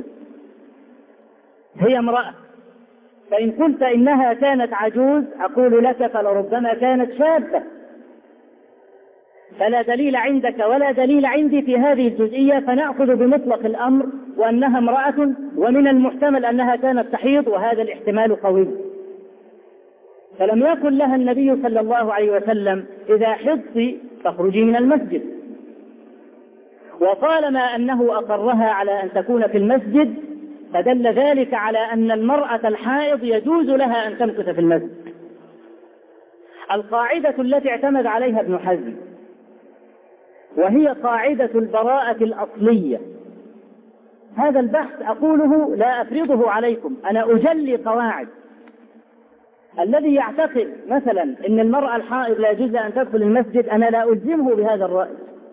هي امرأة. فإن قلت إنها كانت عجوز أقول لك فلربما كانت شابة، فلا دليل عندك ولا دليل عندي في هذه الجزئية، فنأخذ بمطلق الأمر وأنها امرأة، ومن المحتمل أنها كانت تحيض، وهذا الاحتمال قوي. فلم يقل لها النبي صلى الله عليه وسلم إذا حضت فاخرجي من المسجد، وطالما أنه أقرها على أن تكون في المسجد فدل ذلك على أن المرأة الحائض يجوز لها أن تمكث في المسجد. القاعدة التي اعتمد عليها ابن حزم وهي قاعدة البراءة الأصلية، هذا البحث أقوله لا أفرضه عليكم، أنا أجلي قواعد. الذي يعتقد مثلا أن المرأة الحائض لا يجوز أن تدخل المسجد أنا لا ألزمه بهذا الرأي،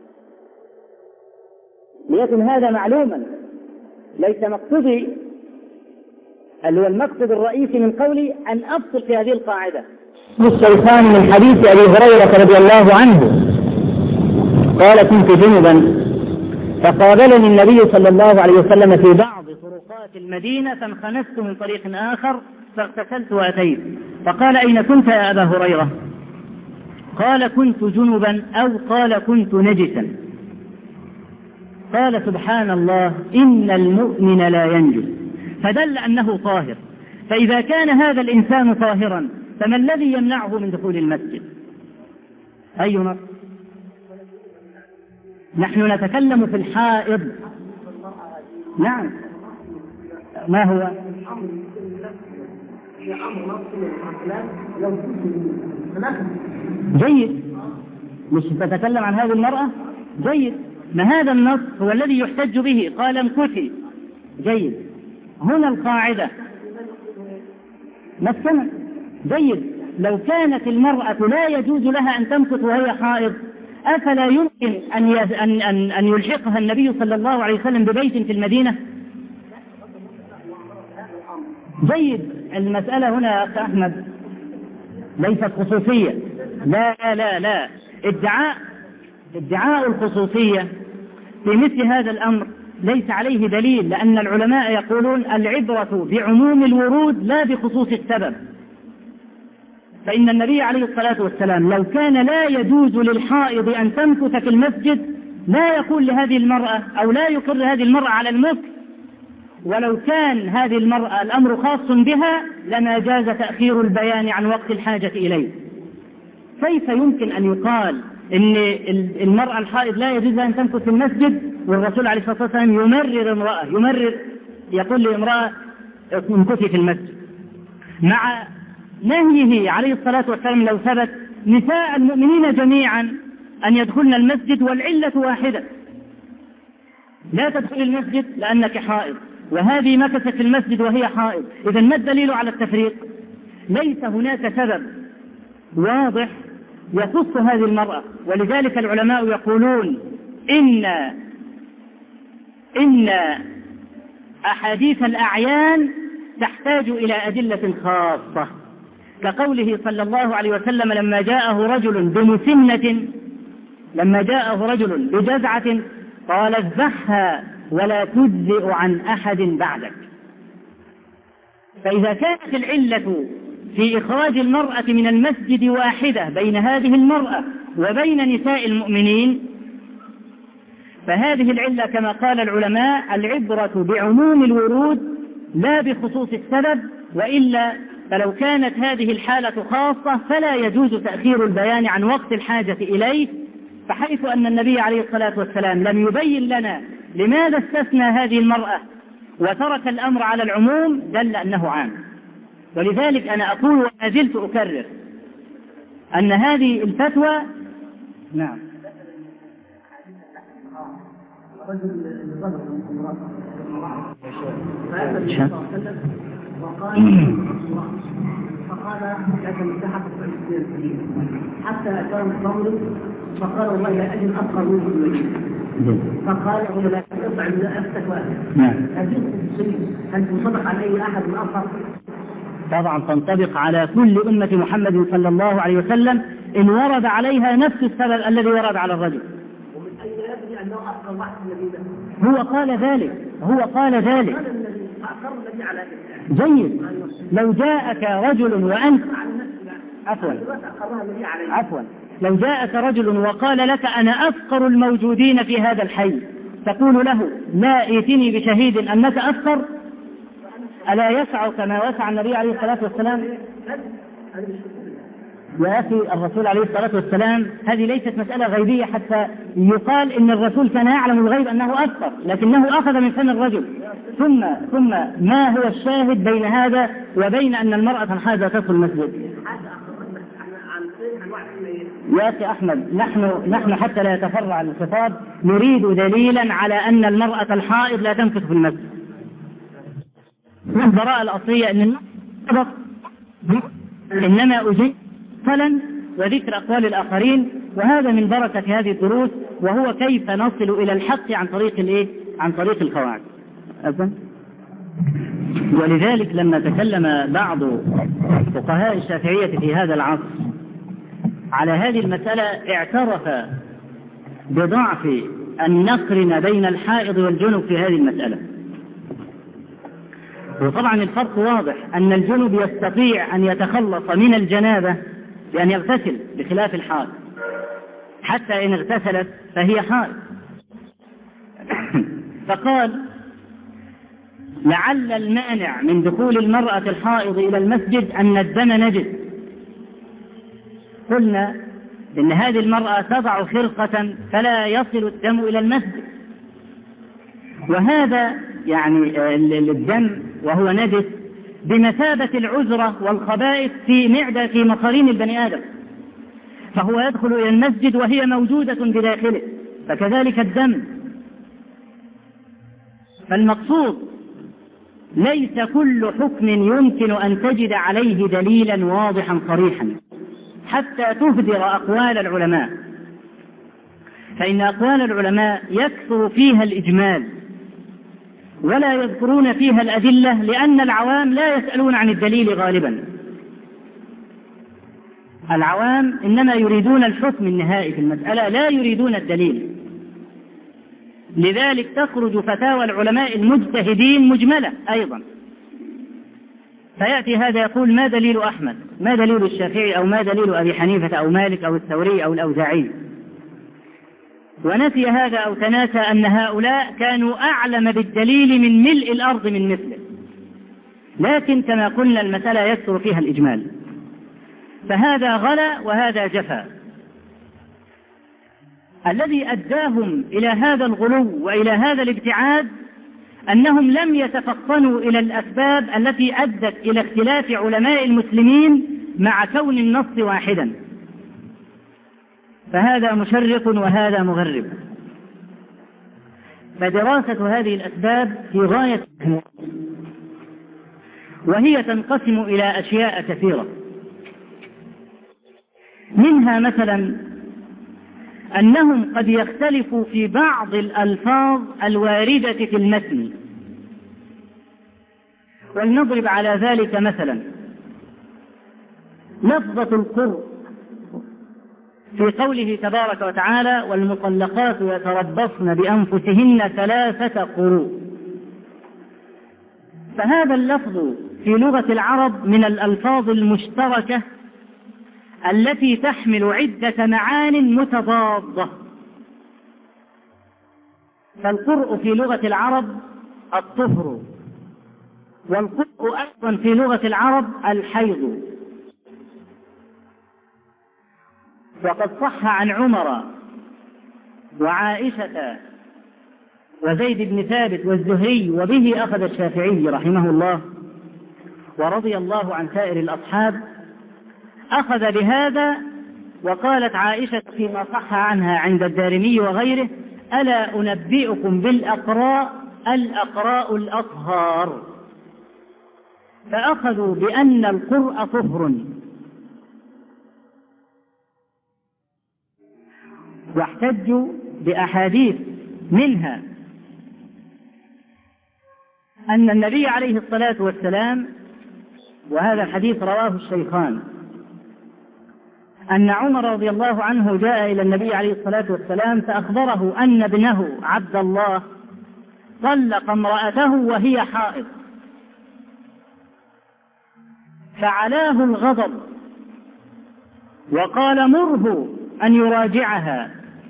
ليكن هذا معلوما. ليس مقصدي اللي هو المقصد الرئيسي من قولي أن أفصل في هذه القاعدة. الشيخان من حديث أبي هريرة رضي الله عنه قال كنت جنبا فقابلني النبي صلى الله عليه وسلم في بعض طرقات المدينة فانخنست من طريق آخر فاغتسلت وأتيت، فقال أين كنت يا أبا هريرة؟ قال كنت جنبا أو قال كنت نجسا. قال سبحان الله إن المؤمن لا ينجس، فدل أنه طاهر. فإذا كان هذا الإنسان طاهرا فما الذي يمنعه من دخول المسجد؟ أي نص؟ نحن نتكلم في الحائض. نعم، ما هو؟ جيد، مش تتكلم عن هذه المرأة؟ جيد، ما هذا النص هو الذي يحتج به. قال امكثي. جيد، هنا القاعدة مسكنة. جيد، لو كانت المرأة لا يجوز لها أن تمكث وهي حائض أفلا يمكن أن أن أن أن يلحقها النبي صلى الله عليه وسلم ببيت في المدينة؟ جيد، المسألة هنا يا أخي أحمد ليست خصوصية. لا لا لا ادعاء ادعاء الخصوصية في مثل هذا الأمر ليس عليه دليل، لأن العلماء يقولون العبرة بعموم الورود لا بخصوص السبب. فإن النبي عليه الصلاة والسلام لو كان لا يجوز للحائض أن تمكث في المسجد لا يقول لهذه المرأة أو لا يقر هذه المرأة على المكث، ولو كان هذه المرأة الأمر خاص بها لما جاز تأخير البيان عن وقت الحاجة إليه. كيف يمكن أن يقال ان المرأة الحائض لا يجوز أن تمكث في المسجد، والرسول عليه الصلاة والسلام يمرر امرأة يمرر يقول لامرأة امكثي في المسجد، مع نهيه عليه الصلاة والسلام لو ثبت نساء المؤمنين جميعا أن يدخلن المسجد والعلة واحدة، لا تدخل المسجد لأنك حائض، وهذه مكثت في المسجد وهي حائض. إذا ما الدليل على التفريق؟ ليس هناك سبب واضح يخص هذه المرأة، ولذلك العلماء يقولون إن إن أحاديث الأعيان تحتاج إلى أدلة خاصة، كقوله صلى الله عليه وسلم لما جاءه رجل بمسنة لما جاءه رجل بجزعة قال اذبحها ولا تجزئ عن أحد بعدك. فإذا كانت العلة في إخراج المرأة من المسجد واحدة بين هذه المرأة وبين نساء المؤمنين، فهذه العلة كما قال العلماء العبرة بعموم الورود لا بخصوص السبب، وإلا فلو كانت هذه الحالة خاصة فلا يجوز تأخير البيان عن وقت الحاجة إليه، فحيث أن النبي عليه الصلاة والسلام لم يبين لنا لماذا استثنى هذه المرأة وترك الأمر على العموم دل أنه عام. ولذلك أنا أقول وما زلت أكرر أن هذه الفتوى نعم فقال حتى كان الضمر فقال والله لا أجل أبقى منه المجيد، فقال هنا لا تطبع من أفتك هل تنطبق على أي أحد من أفضل؟ طبعا تنطبق على كل أمة محمد صلى الله عليه وسلم إن ورد عليها نفس السبب الذي ورد على الرجل. ومن أين يدري أنه أفضل واحد النبي؟ هو قال ذلك هو قال ذلك جيد. لو جاءك رجل وأنت عفوا عفوا لو جاءك رجل وقال لك أنا أفقر الموجودين في هذا الحي، تقول له لا ائتني بشهيد أنك أفقر؟ ألا يسع كما وسع النبي عليه الصلاة والسلام؟ يا أخي الرسول عليه الصلاة والسلام هذه ليست مسألة غيبية حتى يقال إن الرسول كان يعلم الغيب أنه أفقر، لكنه أخذ من فم الرجل. ثم ثم ما هو الشاهد بين هذا وبين أن المرأة الحاجة تدخل المسجد؟ يا أخي أحمد نحن نحن حتى لا يتفرع الخطاب نريد دليلا على أن المرأة الحائض لا تمكث في المسجد. من البراءة الأصلية أن النص إنما أجيب فلا وذكر أقوال الآخرين، وهذا من بركة هذه الدروس، وهو كيف نصل إلى الحق عن طريق الإيه؟ عن طريق القواعد. ولذلك لما تكلم بعض فقهاء الشافعية في هذا العصر على هذه المسألة اعترف بضعف أن نقرن بين الحائض والجنب في هذه المسألة. وطبعا الفرق واضح أن الجنب يستطيع أن يتخلص من الجنابة بأن يغتسل بخلاف الحائض، حتى إن اغتسلت فهي حائض. فقال لعل المانع من دخول المرأة الحائض إلى المسجد أن الدم نجس. قلنا إن هذه المرأة تضع خرقة فلا يصل الدم إلى المسجد، وهذا يعني الدم وهو نجس بمثابة العذرة والخبائث في معدة في مصارين البني آدم، فهو يدخل إلى المسجد وهي موجودة بداخله، فكذلك الدم. فالمقصود ليس كل حكم يمكن أن تجد عليه دليلا واضحا صريحا حتى تهدر أقوال العلماء، فإن أقوال العلماء يكثر فيها الإجمال ولا يذكرون فيها الأدلة، لأن العوام لا يسألون عن الدليل غالبا. العوام إنما يريدون الحكم النهائي في المسألة، لا يريدون الدليل. لذلك تخرج فتاوى العلماء المجتهدين مجملة أيضا، فيأتي هذا يقول ما دليل أحمد، ما دليل الشافعي، أو ما دليل أبي حنيفة أو مالك أو الثوري أو الأوزاعي، ونسي هذا أو تناسى أن هؤلاء كانوا أعلم بالدليل من ملء الأرض من مثله. لكن كما قلنا المسألة يكثر فيها الإجمال، فهذا غلا وهذا جفا. الذي أداهم إلى هذا الغلو وإلى هذا الابتعاد أنهم لم يتفطنوا إلى الأسباب التي أدت إلى اختلاف علماء المسلمين مع كون النص واحدا، فهذا مشرق وهذا مغرب. فدراسة هذه الأسباب في غاية وهي تنقسم إلى أشياء كثيرة، منها مثلا أنهم قد يختلفوا في بعض الألفاظ الواردة في المتن. ولنضرب على ذلك مثلا لفظة القرء في قوله تبارك وتعالى: والمطلقات يتربصن بأنفسهن ثلاثة قروء. فهذا اللفظ في لغة العرب من الألفاظ المشتركة التي تحمل عدة معان متضادة. فالقرء في لغة العرب الطهر، والقرء أيضا في لغة العرب الحيض. وقد صح عن عمر وعائشة وزيد بن ثابت والزهري، وبه أخذ الشافعي رحمه الله ورضي الله عن سائر الأصحاب، أخذ بهذا. وقالت عائشة فيما صح عنها عند الدارمي وغيره: ألا أنبئكم بالأقراء الأقراء الأطهار. فأخذوا بأن القرء طهر، واحتجوا بأحاديث منها أن النبي عليه الصلاة والسلام، وهذا الحديث رواه الشيخان، أن عمر رضي الله عنه جاء إلى النبي عليه الصلاة والسلام فأخبره أن ابنه عبد الله طلق امرأته وهي حائض، فعلاه الغضب وقال: مره أن يراجعها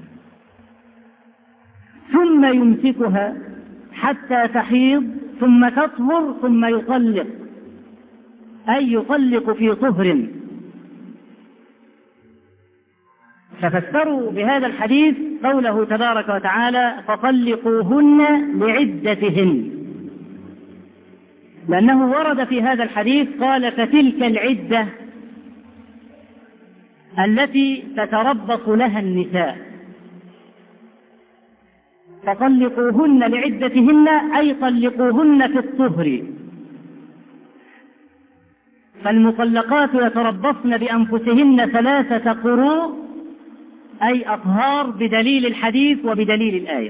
ثم يمسكها حتى تحيض ثم تطهر ثم يطلق، أي يطلق في طهر. ففسروا بهذا الحديث قوله تبارك وتعالى: فطلقوهن لعدتهن، لأنه ورد في هذا الحديث قال: فتلك العدة التي تتربص لها النساء. فطلقوهن لعدتهن أي طلقوهن في الطهر. فالمطلقات يتربصن بأنفسهن ثلاثة قروء أي أطهار بدليل الحديث وبدليل الآية.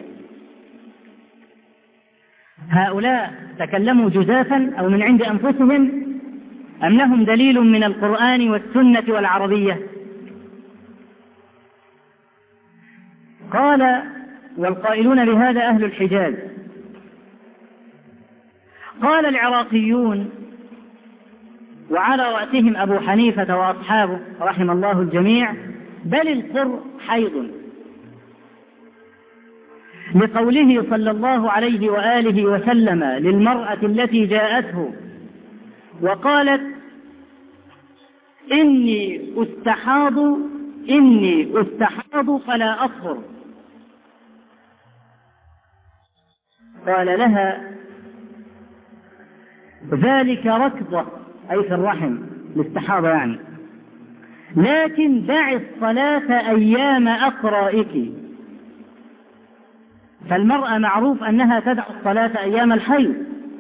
هؤلاء تكلموا جزافا أو من عند أنفسهم أم لهم دليل من القرآن والسنة والعربية؟ قال والقائلون بهذا أهل الحجاز. قال العراقيون وعلى رأسهم أبو حنيفة وأصحابه رحم الله الجميع: بل القرء حيض، لقوله صلى الله عليه وآله وسلم للمرأة التي جاءته وقالت: إني أستحاض إني أستحاض فلا أطهر. قال لها: ذلك ركضة، أي في الرحم الاستحاضة يعني، لكن دعي الصلاة أيام أقرائك. فالمرأة معروف أنها تدع الصلاة أيام الحيض،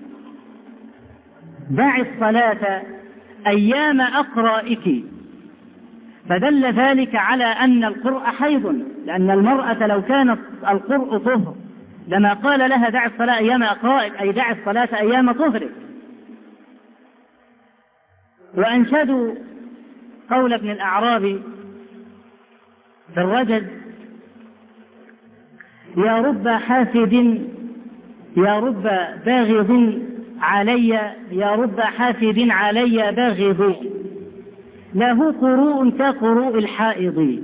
دعي الصلاة أيام أقرائك. فدل ذلك على أن القرء حيض، لأن المرأة لو كانت القرء طهر لما قال لها دع الصلاة أيام أقرائك، أي دع الصلاة أيام طهرك. وأنشدوا قول ابن الأعرابي في الرجل: يا رب حاسد يا رب باغض علي يا رب حاسد علي باغض، له قروء كقروء الحائض.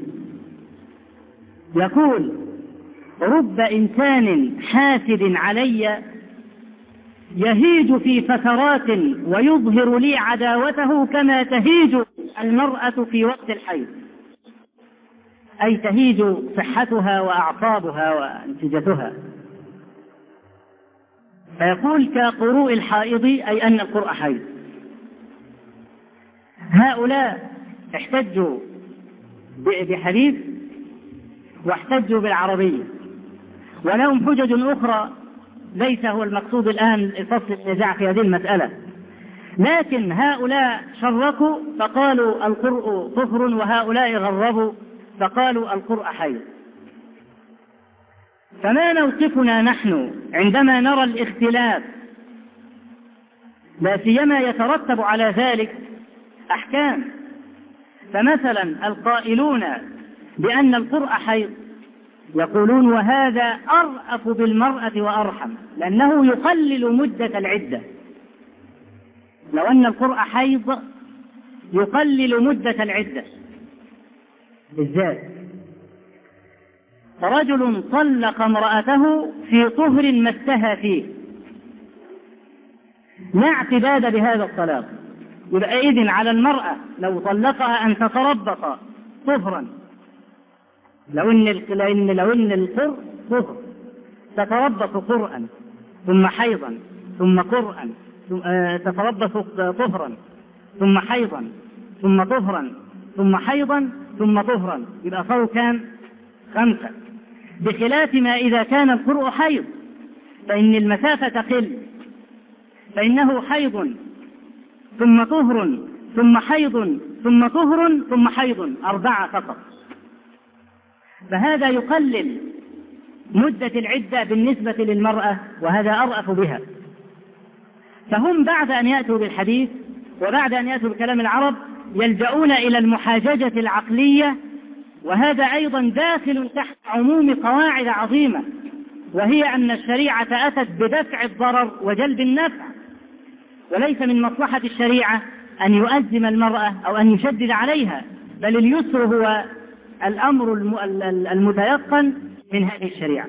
يقول: رب إنسان حاسد علي يهيج في فترات ويظهر لي عداوته كما تهيج المرأة في وقت الحيض، أي تهيج صحتها وأعصابها وأنسجتها. فيقول كقروء الحائض، أي أن القرء حيض. هؤلاء احتجوا بحديث واحتجوا بالعربية، ولهم حجج أخرى ليس هو المقصود الآن فصل النزاع في هذه المسألة. لكن هؤلاء شركوا فقالوا القرء كفر، وهؤلاء غربوا فقالوا القرء حيض. فما موقفنا نحن عندما نرى الاختلاف، لا سيما يترتب على ذلك أحكام؟ فمثلا القائلون بأن القرء حيض يقولون وهذا أرأف بالمرأة وأرحم، لأنه يقلل مدة العدة. لو أن القرء حيض يقلل مدة العدة. بالذات رجل طلق امرأته في طهر مسها فيه، لا اعتداد بهذا الطلاق، يبقى إذن على المرأة لو طلقها أن تتربص طهرا، لو أن لأن لو أن القرء طهر تتربص قرءا ثم حيضا ثم قرءا، تتربص طهرا ثم حيضا ثم طهرا ثم حيضا ثم طهرا، يبقى صاروا كام؟ خمسة. بخلاف ما إذا كان القرء حيض فإن المسافة تقل، فإنه حيض ثم طهر ثم حيض ثم طهر ثم حيض، أربعة فقط. فهذا يقلل مدة العدة بالنسبة للمرأة، وهذا أرأف بها. فهم بعد أن يأتوا بالحديث وبعد أن يأتوا بكلام العرب يلجؤون إلى المحاججة العقلية، وهذا أيضا داخل تحت عموم قواعد عظيمة، وهي أن الشريعة أتت بدفع الضرر وجلب النفع، وليس من مصلحة الشريعة أن يؤزم المرأة أو أن يشدد عليها، بل اليسر هو الأمر المتيقن من هذه الشريعة.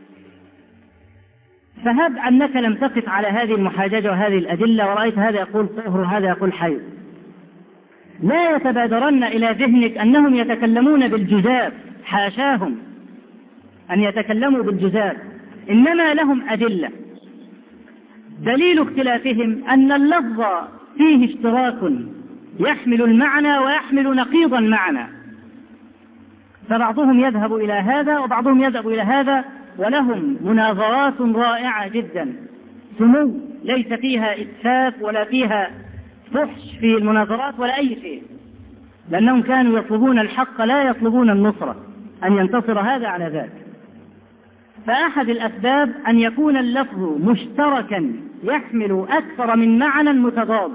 فهب أنك لم تقف على هذه المحاججة وهذه الأدلة ورأيت هذا يقول طهر وهذا يقول حيض، لا يتبادرن إلى ذهنك أنهم يتكلمون بالجزاف، حاشاهم أن يتكلموا بالجزاف، إنما لهم أدلة. دليل اختلافهم أن اللفظ فيه اشتراك يحمل المعنى ويحمل نقيض المعنى، فبعضهم يذهب إلى هذا وبعضهم يذهب إلى هذا، ولهم مناظرات رائعة جدا سمو، ليس فيها إسفاف ولا فيها فحش في المناظرات ولا أي شيء، لأنهم كانوا يطلبون الحق لا يطلبون النصرة، أن ينتصر هذا على ذاك. فأحد الأسباب أن يكون اللفظ مشتركا يحمل أكثر من معنى متضاد.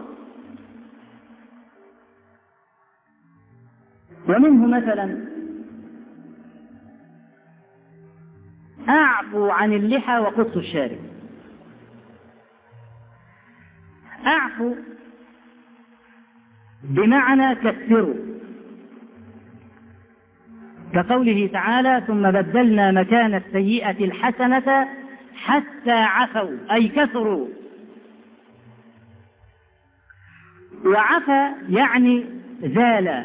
ومنه مثلا أعفو عن اللحى وقص الشارب. أعفو بمعنى كثروا، كقوله تعالى ثم بدلنا مكان السيئة الحسنة حتى عفوا، أي كثروا. وعفى يعني زال،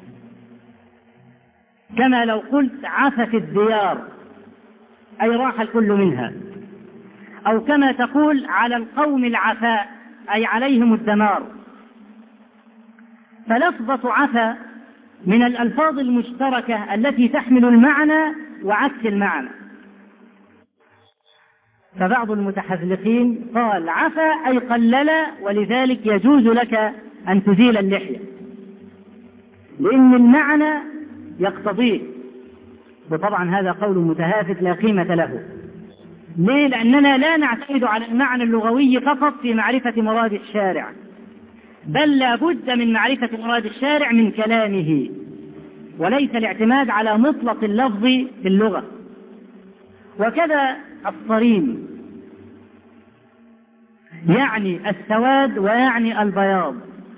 كما لو قلت عفت الديار أي راح الكل منها، أو كما تقول على القوم العفاء أي عليهم الدمار. فلفظة عفا من الألفاظ المشتركة التي تحمل المعنى وعكس المعنى. فبعض المتحذلقين قال عفا أي قلل، ولذلك يجوز لك أن تزيل اللحية، لأن المعنى يقتضيه. وطبعا هذا قول متهافت لا قيمة له. ليه؟ لأننا لا نعتمد على المعنى اللغوي فقط في معرفة مراد الشارع، بل لا بد من معرفة مراد الشارع من كلامه، وليس الاعتماد على مطلق اللفظ في اللغة. وكذا الصريم يعني السواد ويعني البياض.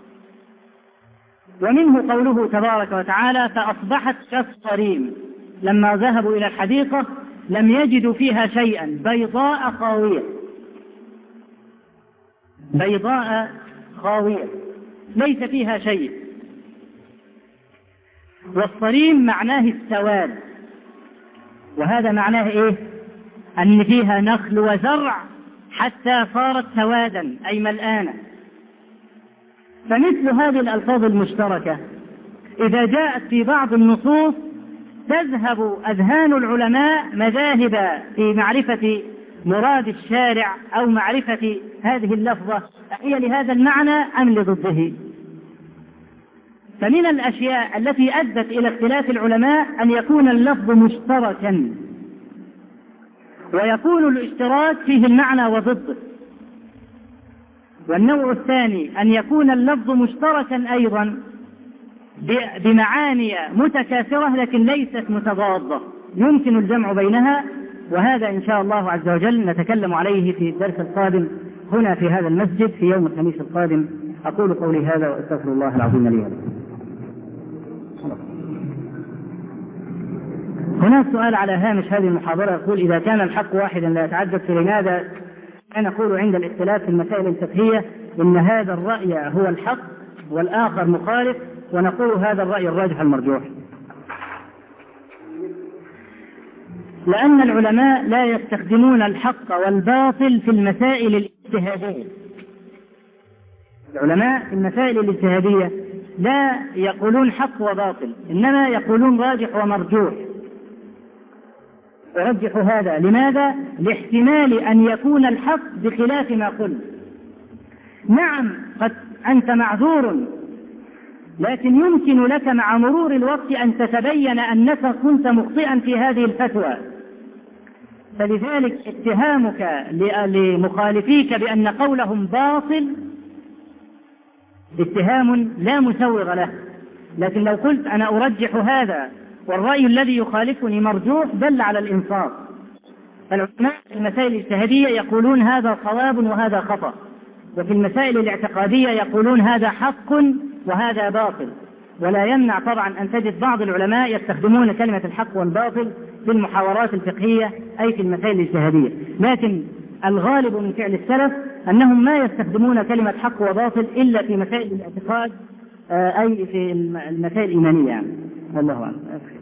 ومنه قوله تبارك وتعالى فأصبحت كالصريم، لما ذهبوا إلى الحديقة لم يجدوا فيها شيئا، بيضاء خاوية، بيضاء خاوية ليس فيها شيء. والصريم معناه السواد، وهذا معناه إيه؟ أن فيها نخل وزرع حتى صارت سوادا أي ملآنة. فمثل هذه الألفاظ المشتركة إذا جاءت في بعض النصوص تذهب أذهان العلماء مذاهب في معرفة مراد الشارع أو معرفة هذه اللفظة هي لهذا المعنى أم لضده. فمن الأشياء التي أدت إلى اختلاف العلماء أن يكون اللفظ مشتركا، ويكون الاشتراك فيه المعنى وضده. والنوع الثاني أن يكون اللفظ مشتركا أيضا بمعاني متكاثرة لكن ليست متضادة، يمكن الجمع بينها، وهذا إن شاء الله عز وجل نتكلم عليه في الدرس القادم هنا في هذا المسجد في يوم الخميس القادم. أقول قولي هذا وأستغفر الله العظيم لي ولكم. هناك سؤال على هامش هذه المحاضرة يقول: إذا كان الحق واحدا لا يتعدد، فلماذا نقول عند الاختلاف في المسائل الفقهية إن هذا الرأي هو الحق والآخر مخالف، ونقول هذا الرأي الراجح المرجوح؟ لأن العلماء لا يستخدمون الحق والباطل في المسائل الاجتهادية. العلماء في المسائل الاجتهادية لا يقولون حق وباطل، إنما يقولون راجح ومرجوح. أرجح هذا لماذا؟ لاحتمال أن يكون الحق بخلاف ما قلت. نعم قد أنت معذور، لكن يمكن لك مع مرور الوقت أن تتبين أنك كنت مخطئا في هذه الفتوى. فلذلك اتهامك لمخالفيك بأن قولهم باطل اتهام لا مسوغ له. لكن لو قلت أنا أرجح هذا والرأي الذي يخالفني مرجوح دل على الإنصاف. فالعلماء في المسائل الاجتهادية يقولون هذا صواب وهذا خطأ، وفي المسائل الاعتقادية يقولون هذا حق وهذا باطل. ولا يمنع طبعا أن تجد بعض العلماء يستخدمون كلمة الحق والباطل في المحاورات الفقهية أي في المسائل الاجتهادية، لكن الغالب من فعل السلف أنهم ما يستخدمون كلمة حق وباطل إلا في مسائل الاعتقاد أي في المسائل الإيمانية يعني. والله أعلم.